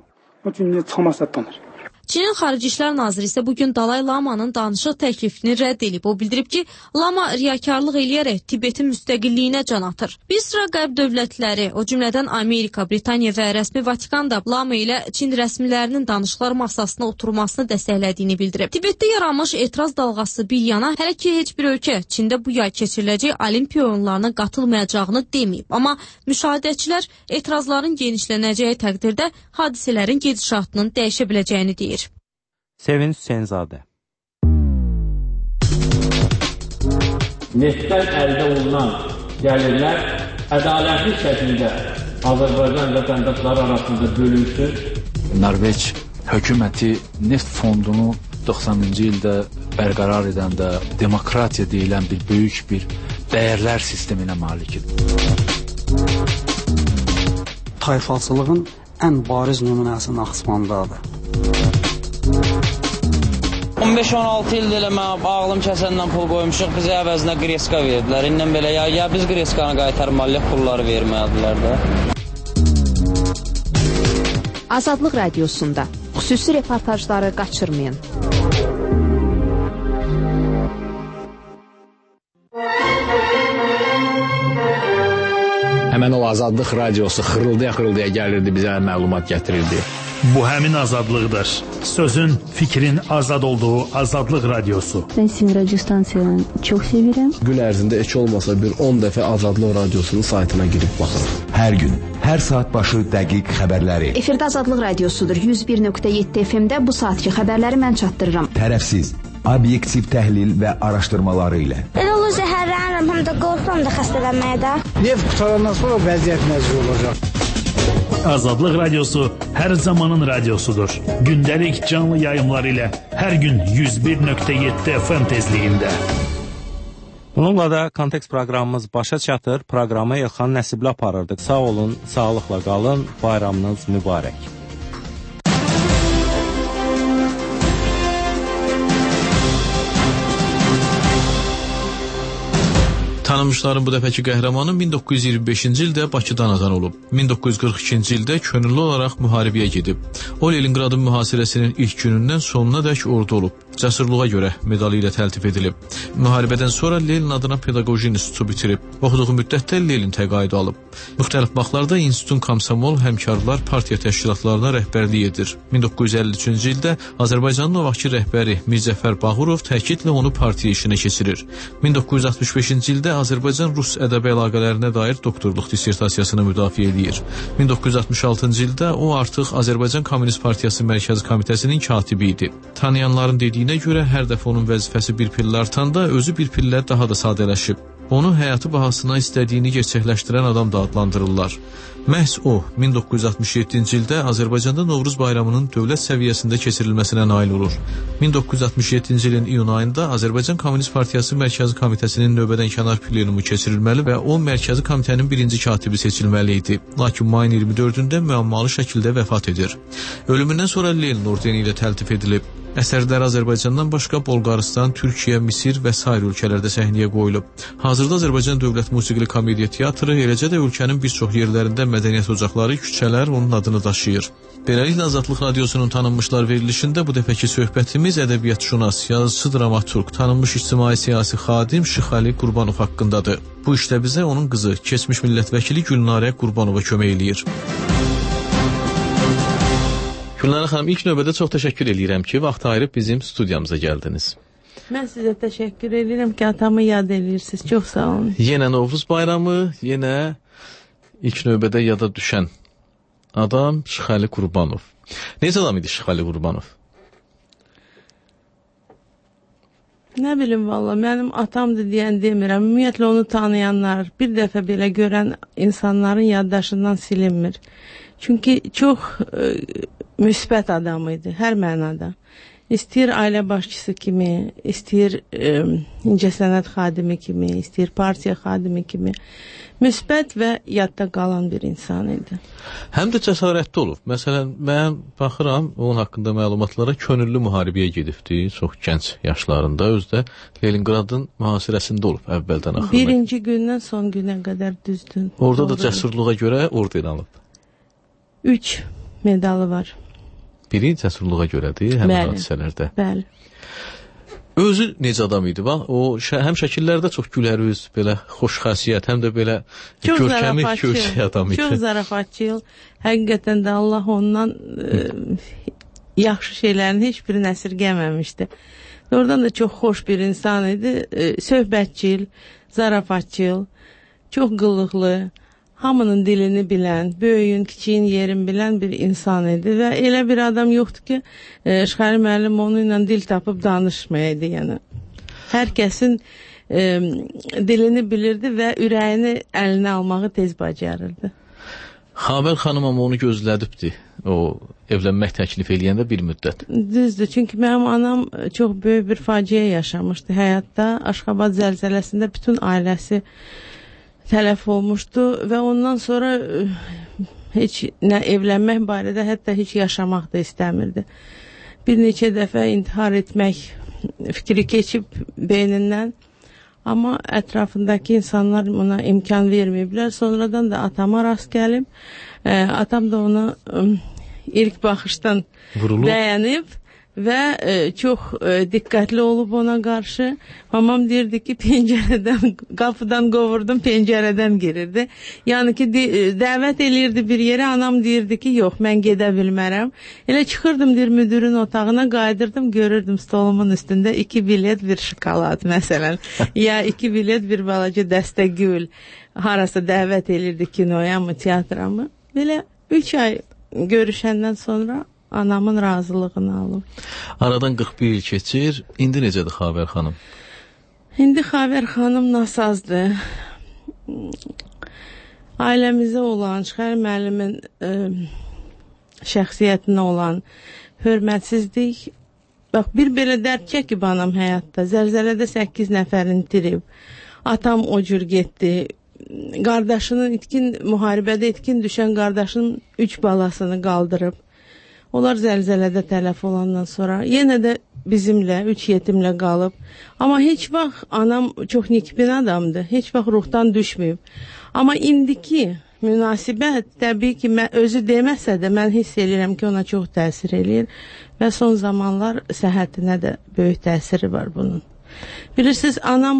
Çinin Xarici İşlər Naziri isə bugün Dalai Lamanın danışıq təklifini rədd edib. O bildirib ki, Lama riyakarlıq eləyərək Tibetin müstəqilliyinə can atır. Bir sıra qərb dövlətləri, o cümlədən Amerika, Britaniya və rəsmi Vatikan da Lama ilə Çin rəsmilərinin danışıqlar masasına oturmasını dəstəklədiyini bildirib. Tibetdə yaranmış etiraz dalğası bir yana, hələ ki heç bir ölkə Çində bu yay keçiriləcək Olimpiya oyunlarına qatılmayacağını deməyib. Amma müşahidəçilər etirazların genişlənəcəyi təqdirdə hadisələrin gedişatının dəyişə biləcəyini deyir. Sevinç Hüseynzadə. Neftdən əldə olunan gəlirlər ədalətli şəkildə Azərbaycan vətəndaşları arasında bölünsün. Norveç hökuməti neft fondunu 90-cı ildə bərqərar edəndə demokratiya deyilən bir böyük bir dəyərlər sisteminə malikdir. Tayfalçılığın ən bariz nümunəsi Naxçıvandadır. 15-16 ildir elə mən ağlım kəsəndən pul qoymuşuq, bizə əvəzinə qreska verdilər. İndən belə ya biz qreskanı qaytarmalıyıq, pulları verməyədilər də. Azadlıq Radiosunda xüsusi reportajları qaçırmayın. Həmən o Azadlıq Radiosu xırıldaya gəlirdi, bizə məlumat gətirirdi. Bu həmin azadlıqdır. Sözün, fikrin azad olduğu Azadlıq Radiosu. Ben sizin radyo stansiyanı çok severim. Gün ərzində heç olmasa bir 10 dəfə Azadlıq Radiosunun saytına girib baxırıq. Hər gün, hər saat başı dəqiq xəbərləri. Efirdə Azadlıq Radiosudur. 101.7 FM-də bu saatki xəbərləri mən çatdırıram. Tərəfsiz, obyektiv təhlil və araşdırmaları ilə. Elə olur zəhərlənirəm, həm də qorxuram da xəstələnməyə də. Neft qutarandan sonra vəziyyət nəzir olacaq. Azadlıq Radiosu hər zamanın radiosudur. Gündəlik canlı yayımlar ilə hər gün 101.7 FM tezliyində. Bununla da Kontekst proqramımız başa çatır. Proqramı Elxan Nəsibli aparırdıq. Sağ olun, sağlıqla qalın, bayramınız mübarək. Tanınmışların bu dəfəki qəhrəmanı 1925-ci ildə Bakıda anadan olub. 1942-ci ildə könüllü olaraq müharibəyə gedib. O, Leningradın mühasirəsinin ilk günündən sonuna dək orada olub. Cəsurluğa görə medalı ilə təltif edilib. Müharibədən sonra Lenin adına pedaqoji institutu bitirib. Oxuduğu müddətdə Lenin təqaüdü alıb. Müxtəlif vaxtlarda institutun komsomol, həmkarlar, partiya təşkilatlarına rəhbərlik edir. 1953-cü ildə Azərbaycanın o vaxtki rəhbəri Mirzəfər Bağırov təkidlə onu partiya işinə keçirir. 1965-ci ildə Azərbaycan-Rus ədəbi əlaqələrinə dair doktorluq dissertasiyasını müdafiə edir. 1966-cı ildə o artıq Azərbaycan Komünist Partiyası Mərkəzi Komitəsinin katibi idi. Tanıyanların dediyinə görə hər dəfə onun vəzifəsi bir pillə artanda özü bir pillə daha da sadələşib. Onu həyatı bahasına istədiyini gerçəkləşdirən adam da adlandırırlar. Məhz o, 1967-ci ildə Azərbaycanda Novruz bayramının dövlət səviyyəsində keçirilməsinə nail olur. 1967-ci ilin iyun ayında Azərbaycan Komünist Partiyası Mərkəzi Komitəsinin növbədən kənar plenumu keçirilməli və o Mərkəzi Komitənin birinci katibi seçilməli idi. Lakin mayın 24-də müəmmalı şəkildə vəfat edir. Ölümündən sonra Lenin ordeni ilə təltif edilib. Əsərlər Azərbaycandan başqa Bolqarıstan, Türkiyə, Misir və sair ölkələrdə səhnəyə qoyulub. Hazırda Azərbaycan Dövlət Musiqili Komediya Teatrı, eləcə də ölkənin bir çox yerlərində mədəniyyət ocaqları, küçələr onun adını daşıyır. Beləliklə Azadlıq Radiosunun tanınmışlar verilişində bu dəfəki söhbətimiz ədəbiyyatşünas, yazıcı, dramaturq, tanınmış ictimai-siyasi xadim Şıxəli Qurbanov haqqındadır. Bu işdə bizə onun qızı, keçmiş millət vəkili Gülnarə Qurbanova kömək eləyir. Gülnarə xanım, ilk növbədə çox təşəkkür edirəm ki, vaxt ayırıb bizim studiyamıza gəldiniz. Mən sizə təşəkkür edirəm ki, atamı yad edirsiniz. Çox sağ olun. Yenə Novruz bayramı, yenə ilk növbədə yada düşən adam Şıxəli Qurbanov. Necə adam idi Şıxəli Qurbanov? Nə bilim valla, mənim atamdır deyən demirəm. Ümumiyyətlə onu tanıyanlar, bir dəfə belə görən insanların yaddaşından silinmir. Çünki çox müsbət adam idi, hər mənada. İstəyir ailə başçısı kimi, istəyir incəsənət xadimi kimi, istəyir partiya xadimi kimi müsbət və yadda qalan bir insan idi. Həm də cəsarətli olub. Məsələn, mən baxıram onun haqqında məlumatlara, könüllü müharibəyə gedibdi, çox gənc yaşlarında, özdə Leningradın mühasirəsində olub əvvəldən axırına. Birinci gündən son günə qədər düzdür. Orada da cəsurluğa görə orden alıb. 3 medalı var. Biri cəsurluğa görədir, həmin hadisələrdə. Bəli. Özü necə adam idi? Bax, o həm şəkillərdə çox gülərüz, belə xoş xasiyyət, həm də belə görkəmi görsək adam idi. Çox zarafatçıl. Həqiqətən də Allah ondan yaxşı şeylərin heç birini əsirgəməmişdi. Oradan da çox xoş bir insan idi. Söhbətçil, zarafatçıl, çox qıllıqlı, hamının dilini bilən, böyüyün, kiçiyin yerin bilən bir insan idi və elə bir adam yoxdur ki, Şıxəli müəllim onunla dil tapıb danışmayaydı, yəni. Hər kəsin dilini bilirdi və ürəyini əlinə almağı tez bacarırdı. Xavər xanım amma onu gözlədibdi, o evlənmək təklif eləyəndə bir müddət. Düzdür, çünki mənim anam çox böyük bir faciə yaşamışdı həyatda. Aşxabad zəlzələsində bütün ailəsi tələf olmuşdu və ondan sonra heç nə evlənmək barədə, hətta heç yaşamaq da istəmirdi. Bir neçə dəfə intihar etmək fikri keçib beynindən, amma ətrafındakı insanlar ona imkan verməyiblər. Sonradan da atama rast gəlib, atam da ona ilk baxışdan bəyənib və çox diqqətli olub ona qarşı. Mamam deyirdi ki, pəncərədən, qapıdan qovurdum, pəncərədən girirdi. Yəni ki, dəvət elirdi bir yerə, anam deyirdi ki, yox, mən gedə bilmərəm. Elə çıxırdım, deyir, müdürün otağına qaydırdım, görürdüm stolumun üstündə 2 bilet, bir şokolad, məsələn. Ya 2 bilet, bir balaca dəstə gül. Harasa dəvət elirdi kinoya mı, teatra mı. Belə 3 ay görüşəndən sonra anamın razılığını alıb. Aradan 41 il keçir. İndi necədir Xavər xanım? İndi Xavər xanım nasazdır. Ailəmizə olan, Şıxəli müəllimin şəxsiyyətinə olan hörmətsizlik. Bax, bir belə dərd çəkib anam həyatda. Zəlzələdə 8 nəfərini itirib. Atam o cür getdi. Qardaşının müharibədə itkin düşən qardaşının 3 balasını qaldırıb. Onlar zəlzələdə tələf olandan sonra yenə də bizimlə, 3 yetimlə qalıb. Amma heç vaxt anam çox nikbin adamdır, heç vaxt ruhdan düşməyib. Amma indiki münasibət təbii ki, özü deməsə də mən hiss edirəm ki, ona çox təsir eləyir və son zamanlar səhhətinə də böyük təsiri var bunun. Bilirsiniz,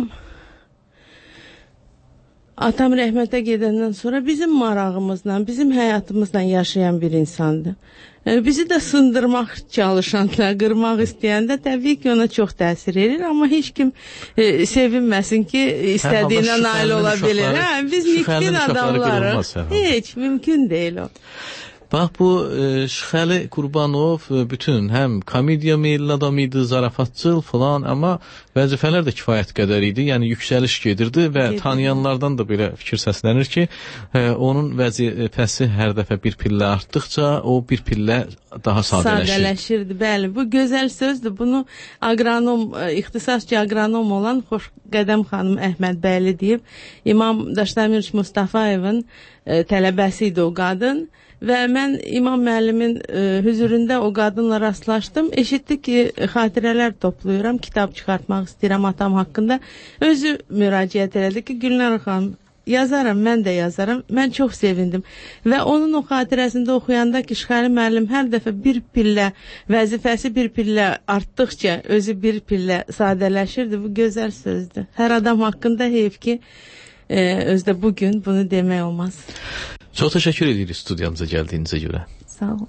atam rəhmətə gedəndən sonra bizim marağımızla, bizim həyatımızla yaşayan bir insandır. Bizi də sındırmaq çalışanda, qırmaq istəyəndə təbii ki, ona çox təsir edir, amma heç kim sevinməsin ki, istədiyinə nail ola bilir. Biz nikbin adamlarıq. Heç, mümkün deyil o. Bax, bu Şıxəli Qurbanov bütün həm komediya meyilli adam idi, zarafatçıl falan, amma vəzifələr də kifayət qədər idi, yəni yüksəliş gedirdi və tanıyanlardan da belə fikir səslənir ki, onun vəzifəsi hər dəfə bir pillə artdıqca o bir pillə daha sadələşirdi. Bəli, bu gözəl sözdür. Bunu aqronom, ixtisasca aqronom olan Xoşqədəm xanım Əhmədbəyli deyib, İmam Daşdəmir Mustafayevin tələbəsi idi o qadın. Və mən İmam müəllimin hüzurunda o qadınla rastlaşdım. Eşitdi ki, xatirələr toplayıram, kitab çıxartmaq istəyirəm atam haqqında. Özü müraciət elədi ki, Gülnar xanım, yazaram, mən də yazaram. Mən çox sevindim. Və onun o xatirəsində oxuyanda ki, Şıxəli müəllim hər dəfə bir pillə, vəzifəsi bir pillə artdıqca özü bir pillə sadələşirdi. Bu gözəl sözdür. Hər adam haqqında heyf ki, özdə bugün bunu demək olmaz. Çox təşəkkür edirik studiyamıza gəldiyinizə görə. Sağ olun.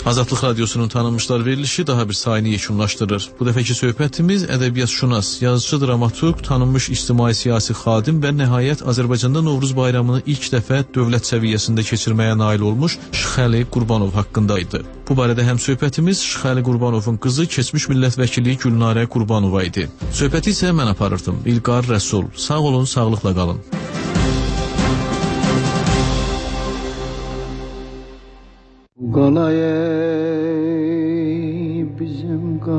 Azadlıq Radiosunun tanınmışlar verilişi daha bir sayını yekunlaşdırır. Bu dəfəki söhbətimiz ədəbiyyatşünas, yazıcı, dramaturq, tanınmış ictimai-siyasi xadim və nəhayət Azərbaycanda Novruz bayramını ilk dəfə dövlət səviyyəsində keçirməyə nail olmuş Şıxəli Qurbanov haqqında idi. Bu barədə həm söhbətimiz Şıxəli Qurbanovun qızı keçmiş millət vəkili Gülnarə Qurbanova idi. Söhbəti isə mən aparırdım. İlqar Rəsul. Sağ olun, sağlıqla qalın. Qalay bizim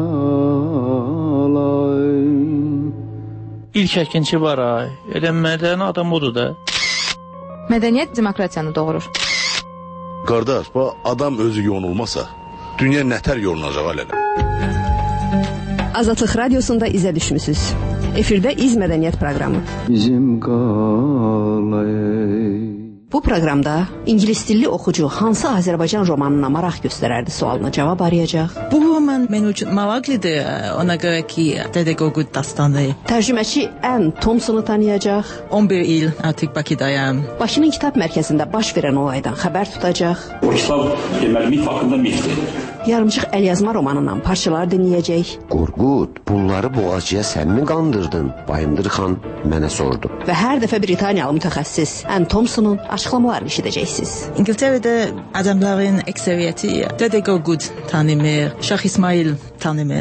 qalay. İlk əkinçi var ay. Elə mədəni adam odur da. Mədəniyyət demokratiyanı doğurur. Qardaş, bu adam özü yonulmasa, dünya nətər yolunacaq alələ? Azadlıq Radiosunda izə düşmüsünüz. Efirdə İz Mədəniyyət proqramı. Bizim qalay. Bu proqramda ingilis dilli oxucu hansı Azərbaycan romanına maraq göstərərdi sualına cavab arayacaq. Bu roman mənim üçün maraqlıdır, ona görə ki, Dədə Qorqud dastanı. Tərcüməçi Ən Thompsonu tanıyacaq. 11 il artıq Bakıdayam. Bakının Kitab Mərkəzində baş verən olaydan xəbər tutacaq. O kitab deməli mit haqqında mitdir. Yarımçıq əlyazma romanından parçalar dinləyəcək. Qorqud, bunları boğazcıya sən mi qandırdın? Bayındır xan mənə sordu. Və hər dəfə Britaniyalı mütəxəssis Ən Thompsonun açıqlamalarını eşidəcəksiniz. İngiltərədə adamların əksəriyyəti Dədə Qorqud tanımır, Şah İsmail tanımır.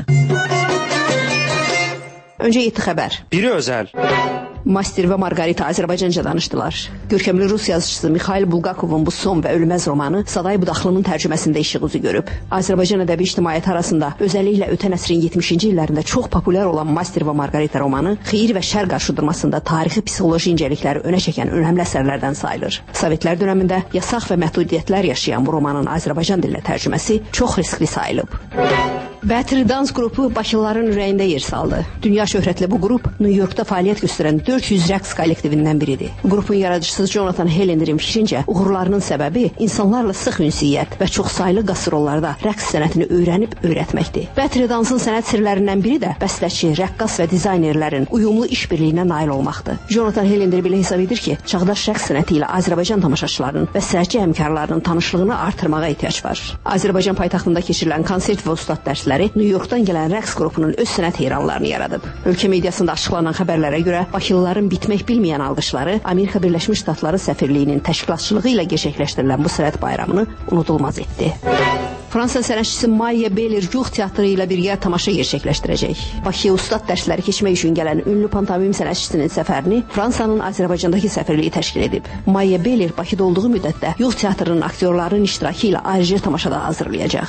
Öncə 7 xəbər. Biri özəl. Master və Margarita Azərbaycanca danışdılar. Görkəmli Rus yazıçısı Mikhail Bulgakovun bu son və ölməz romanı Saday Budaqlının tərcüməsində işıq üzü görüb. Azərbaycan ədəbi ictimaiyyəti arasında özəlliklə ötən əsrin 70-ci illərində çox populyar olan Master və Margarita romanı xeyir və şər qarşıdurmasında tarixi psixoloji incəlikləri önə çəkən önəmli əsərlərdən sayılır. Sovetlər dövründə yasaq və məhdudiyyətlər yaşayan bu romanın Azərbaycan dilinə tərcüməsi çox riskli sayılıb. Battery Dance qrupu Bakılıların ürəyində yer saldı. Dünya şöhrətli bu qrup New Yorkda fəaliyyət göstərən 400 rəqs kollektivindən biridir. Qrupun yaradıcısı Jonathan Hellender'in fikrincə uğurlarının səbəbi insanlarla sıx ünsiyyət və çoxsaylı qastrollarda rəqs sənətini öyrənib öyrətməkdir. Battery Dance'ın sənət sirlərindən biri də bəstəçi, rəqqas və dizaynerlərin uyumlu işbirliyinə nail olmaqdır. Jonathan Hellender belə hesab edir ki, çağdaş rəqs sənəti ilə Azərbaycan tamaşaçılarının və sənətçi həmkarlarının tanışlığını artırmağa ehtiyac var. Azərbaycan paytaxtında keçirilən konsert və ustad dərsləri New Yorkdan gələn rəqs qrupunun öz sənət heyranlarını yaradıb. Ölkə mediasında açıqlanan xəbərlərə görə Bakılıların bitmək bilməyən alqışları Amerika Birləşmiş Ştatları səfirliyinin təşkilatçılığı ilə gerçəkləşdirilən bu sənət bayramını unudulmaz etdi. Fransa sənətçisi Maya Beller Yuh teatrı ilə birgə tamaşa gerçəkləşdirəcək. Bakıya ustad dərsləri keçmək üçün gələn ünlü pantomim sənətçisinin səfərini Fransanın Azərbaycandakı səfirliyi təşkil edib. Maya Beller Bakıda olduğu müddətdə Yuh teatrının aktyorlarının iştirakı ilə ayrıca tamaşada hazırlayacaq.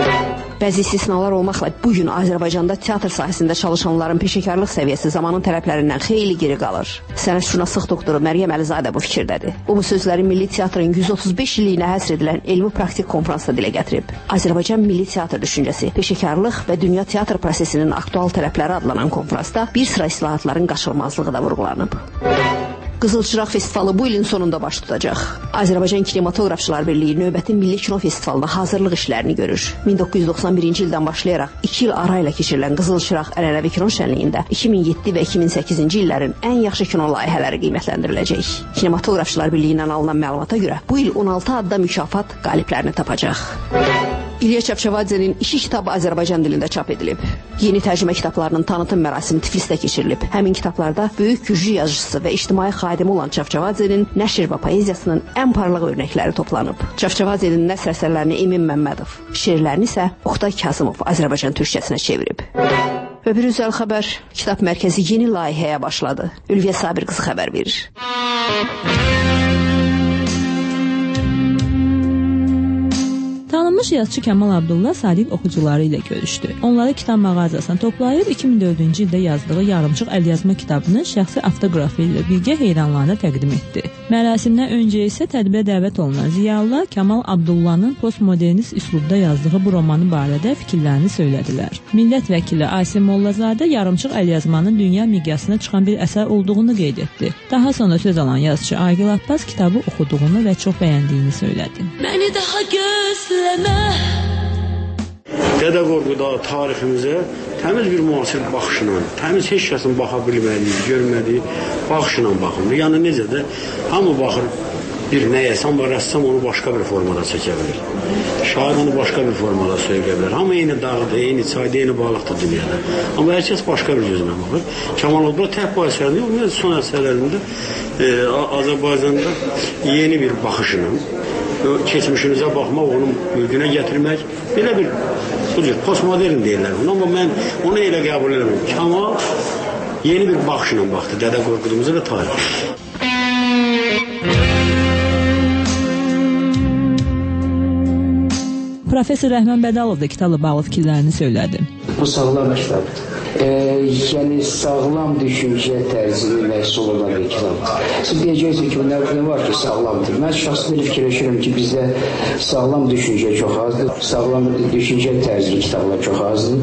Bəzi istisnalar olmaqla bugün Azərbaycanda teatr sahəsində çalışanların peşəkarlıq səviyyəsi zamanın tələblərindən xeyli geri qalır. Sənətşünaslıq doktoru Məryəm Əlizadə bu fikirdədir. O bu sözləri Milli Teatrın 135 illiyinə həsr edilən elmi praktik konfransda dilə gətirib. Azərbaycan Milli Teatr düşüncəsi, peşəkarlıq və dünya teatr prosesinin aktual tələbləri adlanan konfransda bir sıra islahatların qaçılmazlığı da vurğulanıb. Qızılçıraq Festivalı bu ilin sonunda baş tutacaq. Azərbaycan Kinematografçılar Birliyi növbəti Milli Kino Festivalına hazırlıq işlərini görür. 1991-ci ildən başlayaraq 2 il arayla keçirilən Qızılçıraq ənənəvi kino şənliyində 2007 və 2008-ci illərin ən yaxşı kino layihələri qiymətləndiriləcək. Kinematografçılar Birliyindən alınan məlumata görə bu il 16 adda mükafat qaliblərini tapacaq. İlya Çapçavadzenin 2 kitabı Azərbaycan dilində çap edilib. Yeni tərcümə kitablarının tanıtım mərasimi Tiflisdə keçirilib. Həmin kitablarda böyük gürcü yazıcısı və ictimai xadimi olan Çapçavadzenin nəşr və poeziyasının ən parlaq örnəkləri toplanıb. Çapçavadzenin nəsr əsərlərini Emin Məmmədov, şeirlərini isə Oqtay Kazımov Azərbaycan türkçəsinə çevirib. Və bir özəl xəbər, Kitab Mərkəzi yeni layihəyə başladı. Ülviyə Sabir qızı xəbər verir. Tanınmış yazıçı Kəmal Abdulla Sadiq oxucuları ilə görüşdü. Onları kitab mağazasına toplayıb 2004-cü ildə yazdığı yarımçıq əlyazma kitabını şəxsi avtoqrafı ilə birgə heyranlarına təqdim etdi. Mərasimdən öncə isə tədbirə dəvət olunan ziyalılar Kəmal Abdulla'nın postmodernist üslubda yazdığı bu romanı barədə fikirlərini söylədilər. Millət vəkili Asim Mollazadə yarımçıq əlyazmanın dünya miqyasına çıxan bir əsər olduğunu qeyd etdi. Daha sonra söz alan yazıçı Aygül Abbas kitabı oxuduğunu və çox bəyəndiyini söylədi. Məni daha gözləmə. Dədə Qorquda tariximizə təmiz bir müasir baxışla, təmiz heç kəsin baxa bilmədiyi, görmədiyi baxışla baxılır. Yəni necə də hamı baxır bir nəyəsə, amma rəssam onu başqa bir formada çəkə bilir. Şair onu başqa bir formada söyləyə bilər. Hamı eyni dağdır, eyni çaydır, eyni balıqdır dünyada. Amma hər kəs başqa bir gözlə baxır. Kamal Oğuzlu tək bu əsərində, onun son əsərlərində Azərbaycanda yeni bir baxışla keçmişinizə baxmaq, onun mülkünə gətirmək, belə bir bu cür postmodern deyirlər bunu, amma mən onu elə qəbul edirəm. Kamal yeni bir baxışla baxdı Dədə Qorqudumuza və tarixə. Professor Rəhman Bədalov da kitabla bağlı fikirlərini söylədi. Bu sağlam kitabdır. Yəni sağlam düşüncə tərzini məhsul olan bir kitabdır. Siz deyəcəksiniz ki, nə var ki, sağlamdır. Mən şəxsən elə fikirləşirəm ki, bizdə sağlam düşüncə çox azdır. Sağlam düşüncə tərzli kitablar çox azdır.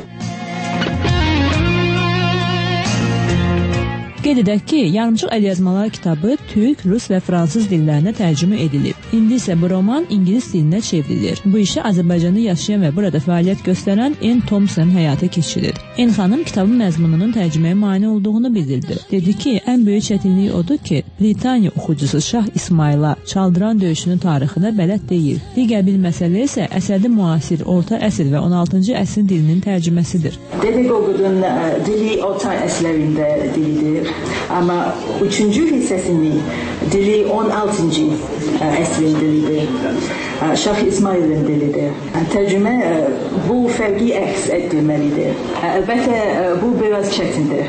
Qeyd edək ki, Yarımçıq əlyazmalar kitabı türk, rus və fransız dillərinə tərcümə edilib. İndi isə bu roman ingilis dilinə çevrilir. Bu işi Azərbaycanda yaşayan və burada fəaliyyət göstərən N. Thompson həyata keçirir. N. xanım kitabın məzmununun tərcüməyə mane olduğunu bildirdi. Dedi ki, ən böyük çətinlik odur ki, Britaniya oxucusu Şah İsmayla Çaldıran döyüşünün tarixinə bələd deyil. Digər bir məsələ isə əsərdə müasir, orta əsr və 16-cı əsrin dilinin tərcüməsidir. Dədə Qorqudun dili orta əsrlərində dilidir. Ama 3. hissesinin dili 16. əsrin dilidir. Şah İsmail'in dilidir. Tercüme bu fərqi əks etdirməlidir. Əlbəttə bu biraz çətindir.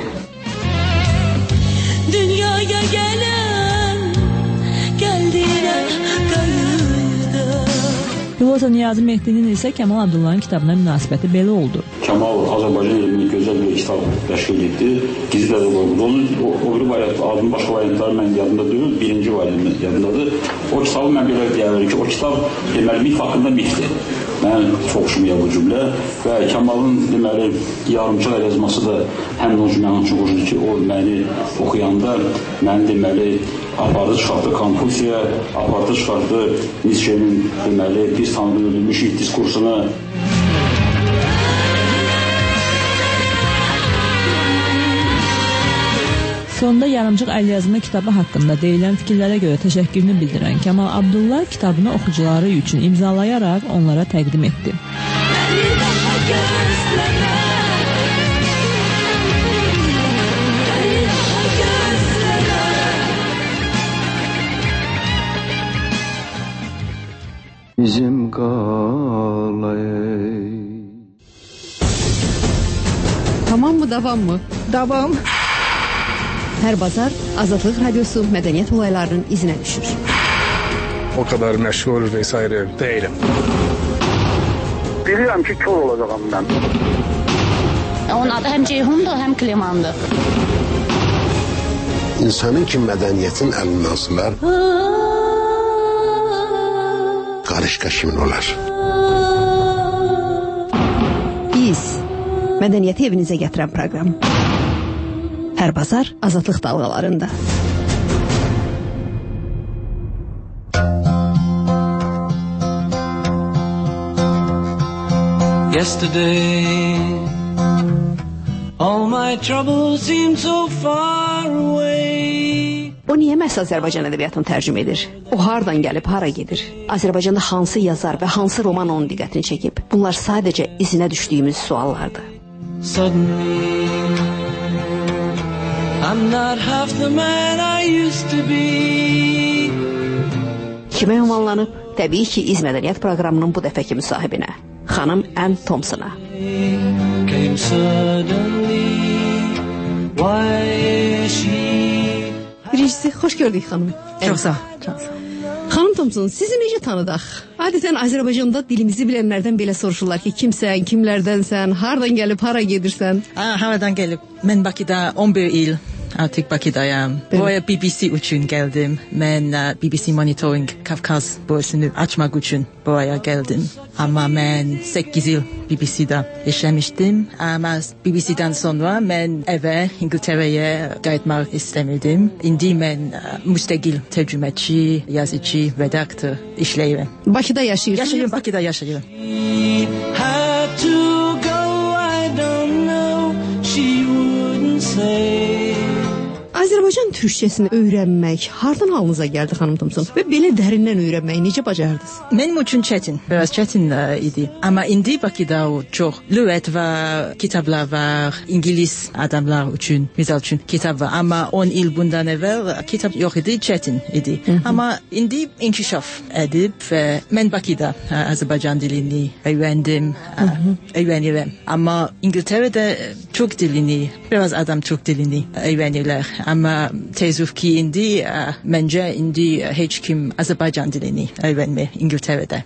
Dünyaya gelen geldiler kayıda. Filosof Niyazi Mehdinin isə Kəmal Abdullahın kitabına münasibəti belə oldu. Kəmal Azərbaycan elmini gözəl bir kitab təşkil etdi. Gizli Dədə Qorqud. Onun o biri variant, adının başqa variantları mən yadımda deyil, birinci variant yadımdadır. O kitabı mən belə deyərəm ki, o kitab deməli mif haqqında mifdir. Mən çox hoşuma bu cümlə və Kəmalın deməli yarımçıq əlyazması da həm o cümlənin çox hoşudur ki, o məni oxuyanda məni deməli apardı çıxartdı Konfusiya, apardı çıxartdı Nietzsche'nin deməli biz tanrı öldürmüşük diskursuna. Sonda Yarımçıq əlyazma kitabı haqqında deyilən fikirlərə görə təşəkkürünü bildirən Kəmal Abdullah kitabını oxucuları üçün imzalayaraq onlara təqdim etdi. Bizim qalayı. Tamam mı, davam mı? Davam. Hər bazar Azadlıq Radiosu mədəniyyət olaylarının izinə düşür. O kadar məşğul vesaire değilim. Bilirəm ki, kör olacağam mən. Onun adı həm Ceyhundur, həm Klimandır. İnsanın ki mədəniyyətin əlindən alsınlar, qarışqa kimin olar? Biz mədəniyyəti evinizə gətirən proqram. Hər bazar Azadlıq dalğalarında. Yesterday all my troubles seem so far away. O niyə məhz Azərbaycan ədəbiyyatını tərcümə edir? O hardan gəlib, hara gedir? Azərbaycanda hansı yazar və hansı roman onun diqqətini çəkib? Bunlar sadəcə izinə düşdüyümüz suallardır. Suddenly I'm not half the man I used to be. Kimə ünvanlanıb? Təbii ki, İz Mədəniyyət proqramının bu dəfəki müsahibinə, xanım N. Thompsona. Birincisi, xoş gördük xanım. Çox sağ ol. Xanım Thompson, sizi necə tanıdaq? Adətən Azərbaycanda dilimizi bilənlərdən belə soruşurlar ki, kimsən, kimlərdənsən, hardan gəlib, hara gedirsən? Haradan gəlib? Mən Bakıda 11 il artık Bakıdayım. Buraya BBC için geldim. Ben BBC Monitoring Kafkas borusunu açmak için buraya geldim. Ama ben 8 yıl BBC'de yaşamıştım. Ama BBC'den sonra ben eve İngiltere'ye gitmek istemedim. Şimdi ben müstakil tercümeci, yazıcı, redaktör işleyim. Bakıda yaşıyorsunuz? Yaşıyorum, Bakıda yaşıyorum. Azərbaycan Azərbaycan türkçəsini öyrənmək hardan halınıza gəldi, xanım Thompson? Və belə dərindən öyrənməyi necə bacardınız? Mənim üçün çətin, biraz çətin idi. Amma indi Bakıda o çox lüğət var, kitablar var, İngilis adamlar üçün, misal üçün kitab var. Amma 10 il bundan əvvəl kitab yox idi, çətin idi. Amma indi inkişaf edib və mən Bakıda Azərbaycan dilini öyrəndim, öyrənirəm. Amma İngiltərədə Türk dilini, biraz adam Türk dilini öğrenirler. Ama təəssüf ki indi, məncə indi heç kim Azərbaycan dilini öğrenmir İngiltərədə.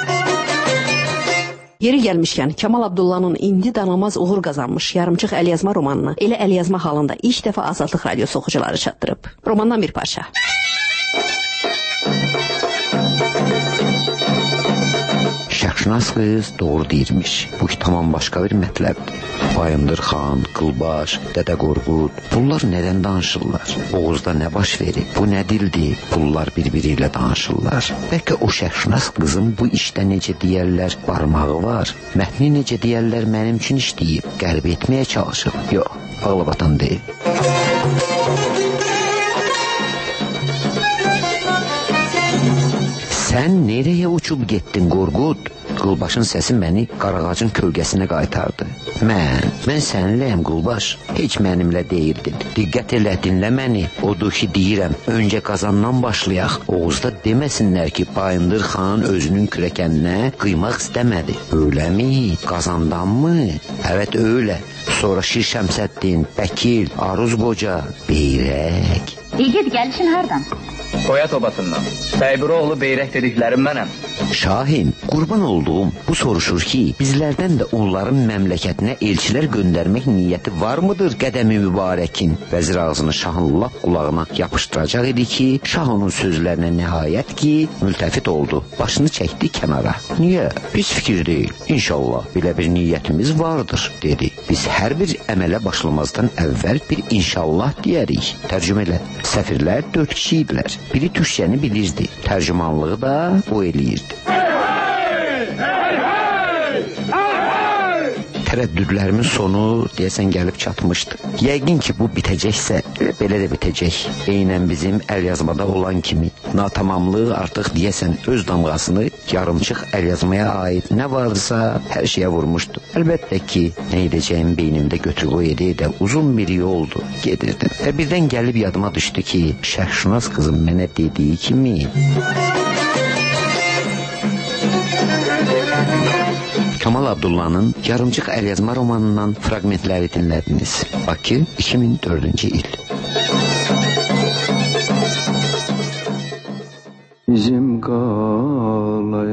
Yeri gəlmişkən, Kamal Abdullah'nın indi danılmaz uğur qazanmış yarımçıq əlyazma romanını elə əlyazma halında ilk dəfə Azadlıq Radiosu oxucuları çatdırıb. Romandan bir parça. Şəxşünas qız doğru deyirmiş. Bu ki tamam başqa bir mətləbdir. Bayındır xan, Qılbaş, Dədə Qorqud, bunlar nədən danışırlar? Oğuzda nə baş verir? Bu nə dildir? Bunlar bir-biri ilə danışırlar. Bəlkə o şəxşünas qızın bu işdə necə deyərlər barmağı var. Mətni necə deyərlər mənim üçün işləyib, qəlb etməyə çalışıb. Yox, ağlabatan deyil. Sən nereye uçub getdin Qorqud? Qılbaşın səsi məni qarağacın kölgəsinə qaytardı. Mən səninləyəm Qılbaş. Heç mənimlə deyildin. Diqqət elə, dinlə məni. Odur ki deyirəm, öncə qazandan başlayaq. Oğuzda deməsinlər ki, Bayındır xan özünün kürəkəninə qıymaq istəmədi. Öyləmi? Qazandanmı? Evet öyle. Sonra Şir Şəmsəddin, Bəkir, Aruz Qoca, Beyrək. İgid gəlişin hardan? Qoyat obasından. Bəyburoğlu Beyrək dediklərim mənəm. Şahin, qurban olduğum bu soruşur ki, bizlərdən də onların məmləkətinə elçilər göndərmək niyyəti var mıdır qədəmi mübarəkin? Vəzir ağzını şahın lap qulağına yapışdıracaq idi ki, şah onun sözlərinə nəhayət ki, mültəfit oldu. Başını çəkdi kənara. Niyə? Pis fikir deyil. İnşallah belə bir niyyətimiz vardır, dedi. Biz hər bir əmələ başlamazdan əvvəl bir inşallah deyərik. Tərcümə elə. Səfirlər 4 kişi idilər. Biri türkçəni bilirdi. Tərcümanlığı da o eləyirdi. Tərəddüdlərimin sonu deyəsən gəlib çatmışdı. Yəqin ki bu bitəcəksə belə də bitəcək. Eynən bizim əlyazmada olan kimi. Natamamlıq artıq deyəsən öz damğasını yarımçıq əlyazmaya aid nə varsa hər şeyə vurmuşdu. Əlbəttə ki nə edəcəyim beynimdə götür-qoy edə uzun bir yoldu. Gedirdim. Və birdən gəlib yadıma düşdü ki şəxşünas qızım mənə dediyi kimi Kamal Abdullah'nın yarımçıq əlyazma romanından fragmentləri dinlədiniz. Bakı, 2004-cü il. Bizim qalay.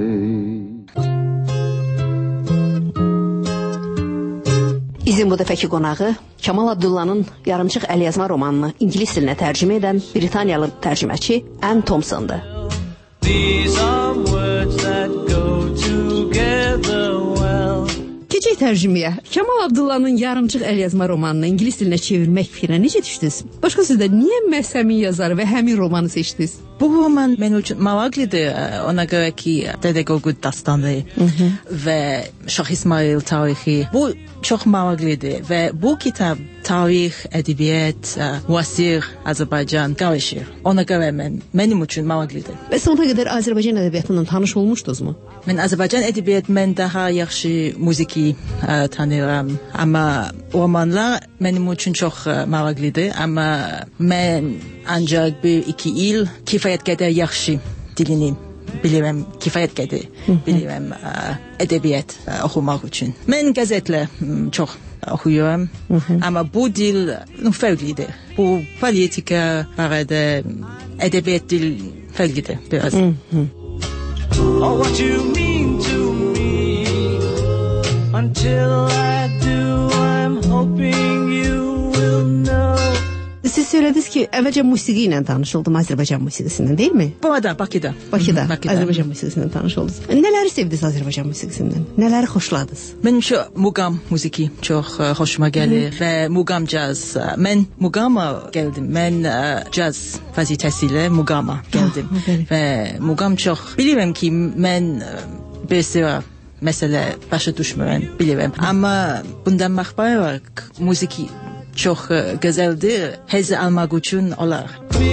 İzin bu dəfəki qonağı Kamal Abdullah'nın yarımçıq əlyazma romanını İngilis dilinə tərcümə edən Britaniyalı tərcüməçi Anne Thompson'dur. These are words that go together well. Keçək tərcüməyə. Kamal Abdullah'nın yarımçıq əlyazma romanını İngilis dilinə çevirmək fikrinə necə düşdünüz? Başqa sözlə, niyə məhz həmin yazarı və həmin romanı seçdiniz? Bu roman mənim üçün maraqlıdır. Ona görə ki, Dədə Qorqud dastanı və Şah İsmail tarixi. Bu çox maraqlıdır və bu kitab tarix, ədəbiyyat, müasir Azərbaycan qarışır. Ona görə mənim üçün maraqlıdır. Bəs ona qədər Azərbaycan ədəbiyyatından tanış olmuşdunuzmu? Mən Azərbaycan ədəbiyyatı mən daha yaxşı musiqi tanıyıram. Amma romanlar mənim üçün çox maraqlıdır. Amma mən ancaq 1-2 il kifayət qədər yaxşı dilini bilirəm, kifayət qədər bilirəm ədəbiyyat oxumaq üçün. Mən qəzetlər çox oxuyuram, amma bu dil fərqlidir. Bu politika barədə ədəbiyyat dil fərqlidir biraz. Oh, what you mean to me. Until I do, I'm hoping you will know. Siz söylədiniz ki, əvvəlcə musiqi ilə tanışıldım, Azərbaycan musiqisindən, deyilmi? Bakıda. Bakıda Azərbaycan musiqisindən tanış oldunuz. Nələri sevdiniz Azərbaycan musiqisindən? Nələri xoşladınız? Mənim şu muqam musiqi çox xoşuma gəlir və muqam caz. Mən muqama gəldim. Mən caz vəzifəsilə muqama gəldim. Və muqam çox bilirəm ki, mən bir sıra məsələ başa düşmürəm, bilirəm. Amma bundan məxbərək musiqi çox gözəldir. Həzz almaq üçün olar.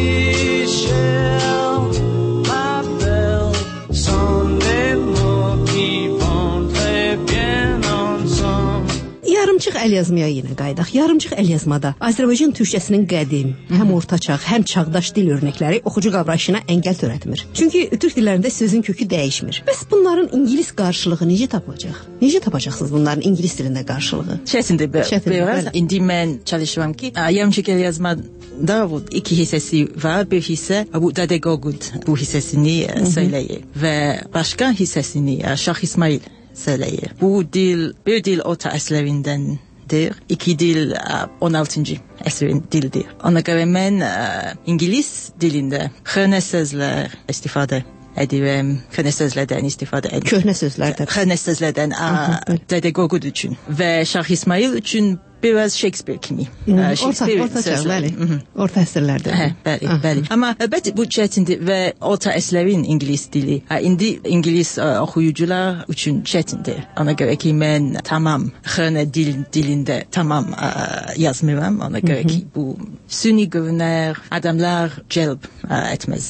Yarımçıq əlyazmaya yenə qayıdaq. Yarımçıq əlyazmada Azərbaycan türkçəsinin qədim, həm ortaçağ, həm çağdaş dil örnəkləri oxucu qavrayışına əngəl törətmir. Çünki türk dillərində sözün kökü dəyişmir. Bəs bunların ingilis qarşılığı necə tapılacaq? Necə tapacaqsınız bunların ingilis dilində qarşılığı? Çətindir. Biraz indi mən çalışıram ki, yarımçıq əlyazmada bu iki hissəsi var. Bir hissə bu Dede Qorqud bu hissəsini söyləyir və başqa hissəsini Şah İsmail söyləyir. Bu dil bir dil orta əsrlərindəndir. İki dil 16-cı əsrin dilidir. Ona görə mən İngilis dilində xörnə sözlər istifadə edirəm. Xörnə sözlərdən istifadə edirəm. Köhnə sözlərdən. Xörnə sözlərdən Dede Qorqud üçün və Şah İsmail üçün biraz Shakespeare kimi. Orta çağ, bəli. Orta əsrlərdə. Bəli. Amma əlbəttə bu çətindir və orta əsrlərin ingilis dili. İndi ingilis oxuyucular üçün çətindir. Ona görə ki, mən tamam xörnə dilində tamam yazmıram. Ona görə ki, bu süni görünər adamlar cəlb etməz.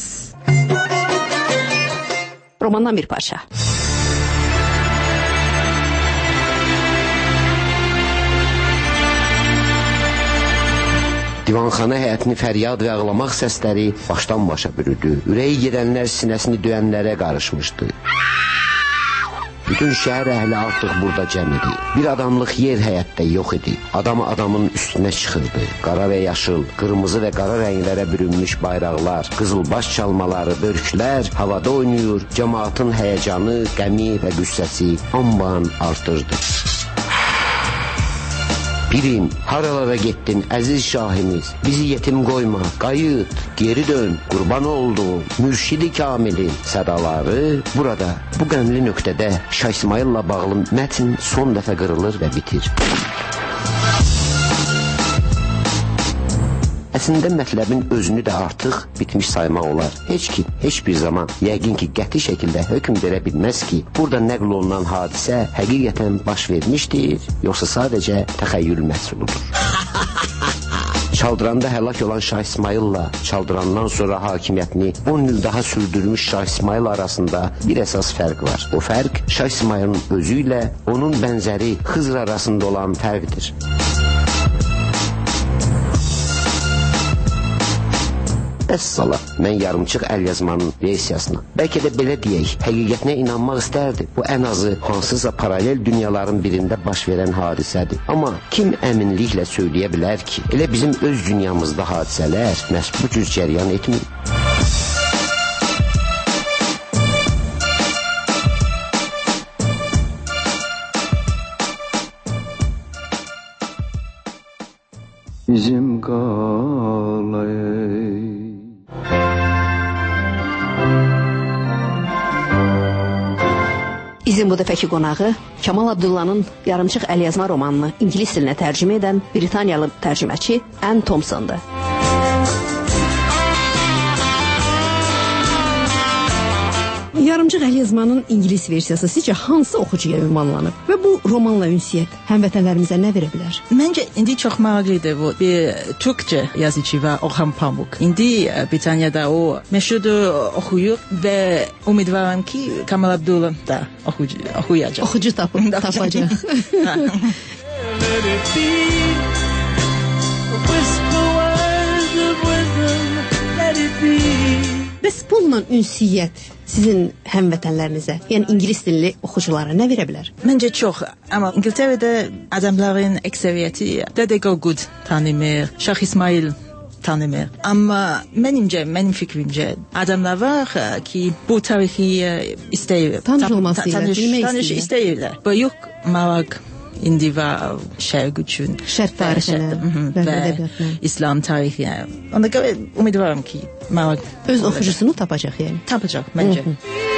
Romandan bir parça. Divanxana həyətini fəryad və ağlamaq səsləri başdan başa bürüdü. Ürəyi gedənlər sinəsini döyənlərə qarışmışdı. Bütün şəhər əhli artıq burada cəm idi. Bir adamlıq yer həyətdə yox idi. Adam adamın üstünə çıxırdı. Qara və yaşıl, qırmızı və qara rənglərə bürünmüş bayraqlar, qızılbaş çalmaları, börklər havada oynayır. Cəmaatın həyəcanı, qəmi və qüssəsi anban artırdı. Pirim, haralara getdin əziz şahimiz, bizi yetim qoyma, qayıt, geri dön, qurban olduğum, mürşidi kamilin sədaları burada, bu qəmli nöqtədə Şah İsmail'la bağlı mətn son dəfə qırılır və bitir. Əslində mətləbin özünü də artıq bitmiş saymaq olar. Heç bir zaman yəqin ki, qəti şəkildə hökm verə bilməz ki, burada nəql olunan hadisə həqiqətən baş vermişdir, yoxsa sadəcə təxəyyül məhsuludur. Çaldıranda həlak olan Şah İsmail'la çaldırandan sonra hakimiyyətini 10 il daha sürdürmüş Şah İsmail arasında bir əsas fərq var. O fərq Şah İsmail'in özü ilə onun bənzəri Xızr arasında olan fərqdir. Əssala, mən yarımçıq əlyazmanın versiyasına. Bəlkə də belə deyək, həqiqətinə inanmaq istərdi. Bu ən azı hansısa paralel dünyaların birində baş verən hadisədir. Amma kim əminliklə söyləyə bilər ki, elə bizim öz dünyamızda hadisələr məhz bu cür cəryan etmir? Bizim qalayı İzin bu dəfəki qonağı Kamal Abdullah'ın yarımçıq əlyazma romanını ingilis dilinə tərcümə edən Britaniyalı tərcüməçi Anne Thompson'dur. Yarımçıq əlyazmanın ingilis versiyası sizcə hansı oxucuya ünvanlanıb və bu romanla ünsiyyət həmvətənlərimizə nə verə bilər? Məncə indi çox maraqlıdır bu. Bir Türkçe yazıcı var Orhan Pamuk. İndi Britaniyada o məşhurdur, oxuyur və ümidvaram ki Kamal Abdullah da oxuyacaq. Oxucu tapacaq. Bəs bununla ünsiyyət sizin həmvətənlərinizə, yəni ingilis dilli oxuculara nə verə bilər? Məncə çox. Amma İngiltərədə adamların əksəriyyəti Dede Qorqud tanımır, Şah İsmail tanımır. Amma mənim fikrimcə adamlar var ki bu tarixi istəyir. Tanış istəyirlər. Böyük maraq indi var şərq üçün. Şərq tarixinə və İslam tarixinə. Ona görə ümidvaram ki, maraq öz oxucusunu tapacaq yəni. Tapacaq məncə.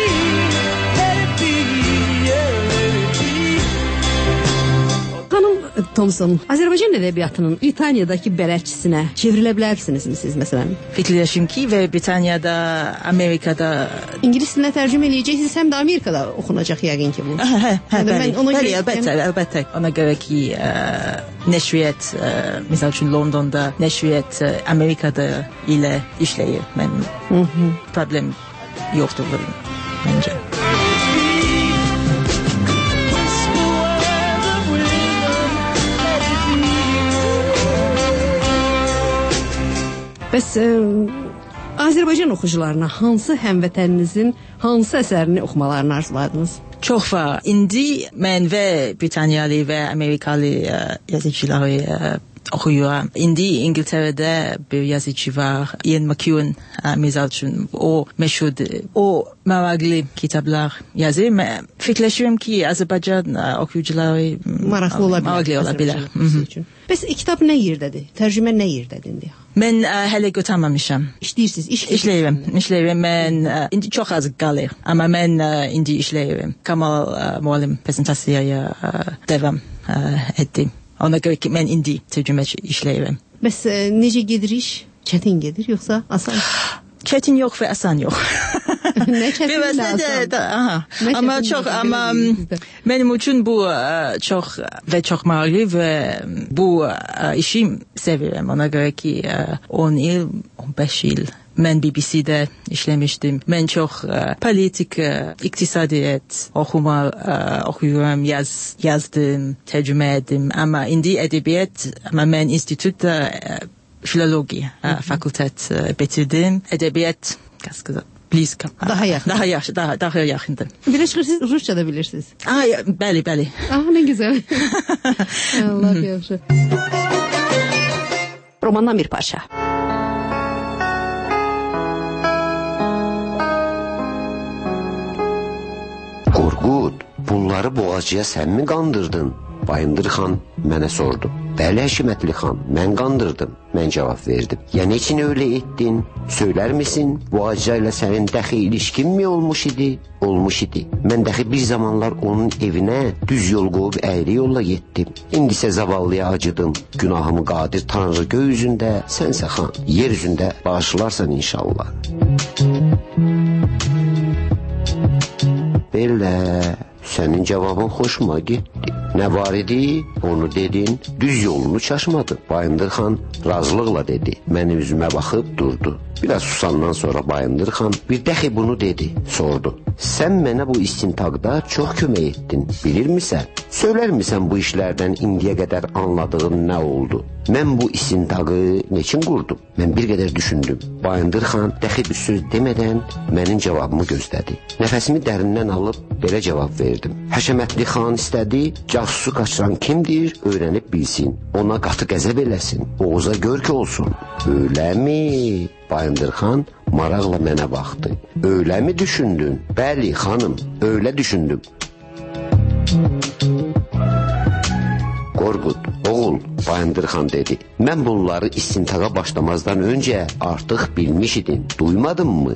Xanım, Thompson, Azərbaycan ədəbiyyatının Britaniyadakı bələdçisinə çevrilə bilərsinizmi siz məsələn? Fikirləşim ki, və Britaniyada, Amerikada İngilis dilinə tərcümə eləyəcəksiniz, həm də Amerikada oxunacaq yəqin ki bu. Bəli, əlbəttə. Ona görə ki, nəşriyyat, misal üçün Londonda nəşriyyat Amerikada ilə işləyir. Mən problem yoxdur məncə. Bəs Azərbaycan oxucularına hansı həmvətəninizin hansı əsərini oxumalarını arzuladınız? Çox var. İndi mən və Britaniyalı və Amerikalı yazıcıları oxuyuram. İndi İngiltərədə bir yazıcı var, Ian McEwan, misal üçün. O məşhurdur. O maraqlı kitablar yazır. Fikirləşirəm ki, Azərbaycan oxuyucuları maraqlı ola bilər. Bəs kitab nə yerdədir? Tərcümə nə yerdədir indi? Mən hələ götürməmişəm. İşləyirsiniz? İşləyirəm. Mən indi çox az qalır. Amma mən indi işləyirəm. Kamal müəllim prezentasiyaya davam etdi. Ona görə ki, mən indi tərcüməçi işləyirəm. Bəs necə gedir iş? Çətin gedir, yoxsa asan? Çətin yox və asan yox. Nə çətin və asan? Amma mənim üçün bu çox maraqlı və bu işi sevirəm. Ona görə ki, 10 il, 15 il mən BBC-də işləmişdim. Mən çox politik, iqtisadiyyat oxuyuram, yazdım, tərcümə etdim. Amma indi ədəbiyyat, mən institutda filologiya fakültət bitirdim. Ədəbiyyat, blizka. Daha yaxındır. Bilirsiniz, Rusça da bilirsiniz. Bəli. Ne güzel. Allah yaxşı. Romandan bir parça. Qorqud, bunları boğazcıya sən mi qandırdın? Bayındır xan mənə sordu. Bəli, Həşimətli xan, mən qandırdım. Mən cavab verdim. Ya neçin öyle etdin? Söylər misin? Boğazcı ilə sənin dəxi ilişkin mi olmuş idi? Olmuş idi. Mən dəxi bir zamanlar onun evinə düz yol qoyub əyri yolla getdim. İndisə zavallıya acıdım. Günahımı qadir Tanrı göy üzündə, sənsə xan, yer üzündə bağışlarsan inşallah. Belə, sənin cavabın xoşuma getdi. Nə var idi? Onu dedin, düz yolunu çaşmadı. Bayındır xan razılıqla dedi. Mənim üzümə baxıb durdu. Biraz susandan sonra Bayındır xan bir dəxi bunu dedi, sordu. Sən mənə bu istintaqda çox kömək etdin, bilirmisən? Söylərmisən bu işlərdən indiyə qədər anladığın nə oldu? Mən bu istintaqı neçin qurdum? Mən bir qədər düşündüm. Bayındır xan dəxi bir söz demədən mənim cavabımı gözlədi. Nəfəsimi dərindən alıb belə cavab verdim. Həşəmətli xan istədi, casusu qaçıran kimdir, öyrənib bilsin. Ona qatı qəzəb eləsin, Oğuza görk olsun. Öləmi? Bayındır xan maraqla mənə baxdı. Öyle düşündün? Bəli, xanım, öyle düşündüm. Qorqud, oğul, Bayındır xan dedi. Mən bunları istintaqa başlamazdan öncə artıq bilmiş idim. Duymadın mı?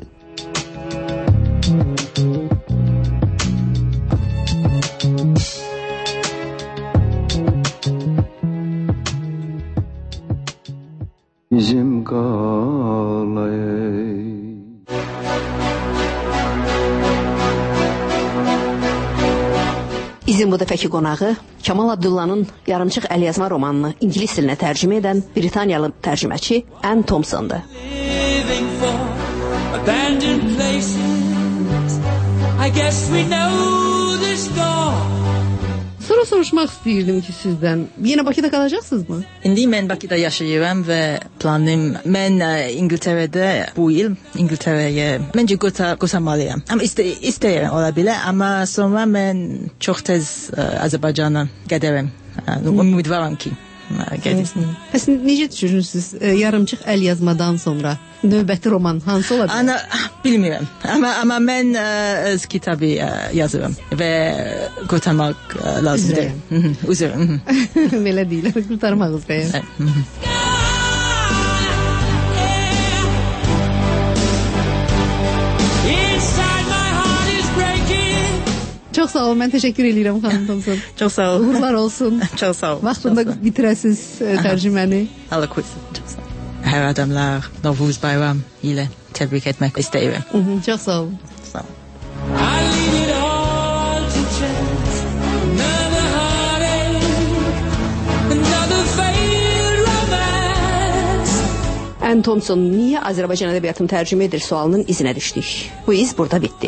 Bizim qalay. İzin bu dəfəki qonağı Kamal Abdullah'nın yarımçıq əlyazma romanını İngilis dilinə tərcümə edən Britaniyalı tərcüməçi Anne Thompson'dur. Sonra soruşmaq istəyirdim ki sizdən, yenə Bakıda qalacaqsınız mı? İndi mən Bakıda yaşayıram və planım, mən İngiltərədə bu il İngiltərəyə məncə qoşamalıyam. Amma istəyirəm ola bilər, amma sonra mən çox tez Azərbaycana gedərəm. Ümidvaram ki gedirsin. Bəs necə düşünürsünüz yarımçıq əl yazmadan sonra növbəti roman hansı ola bilər? Bilmirəm. Amma mən öz kitabı yazıram və qurtarmaq lazımdır. Üzrəyəm. Belə deyil, qurtarmaq üzrəyəm. Çox sağ olun. Mən təşəkkür edirəm xanım Thompson. Çox sağ olun. Uğurlar olsun. Çox sağ olun. Vaxtında bitirəsiz tərcüməni. Allah korusun. Çox sağ olun. Hər adamlar Novruz bayram ilə təbrik etmək istəyirəm. Çox sağ olun. Sağ olun. Anne Thompson niyə Azərbaycan ədəbiyyatını tərcümə edir sualının izinə düşdük. Bu iz burada bitdi.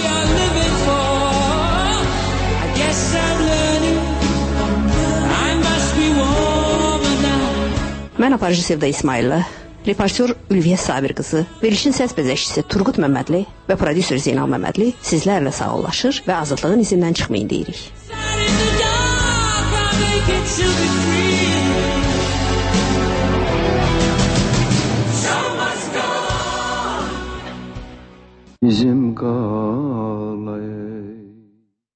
Mən aparıcı Sevda İsmailova, reportyor Ülviyə Sabir qızı, verilişin səs bəzəkçisi Turqut Məmmədli və prodüser Zeynal Məmmədli sizlərlə sağollaşır və azadlığın izindən çıxmayın deyirik. Bizim qalayı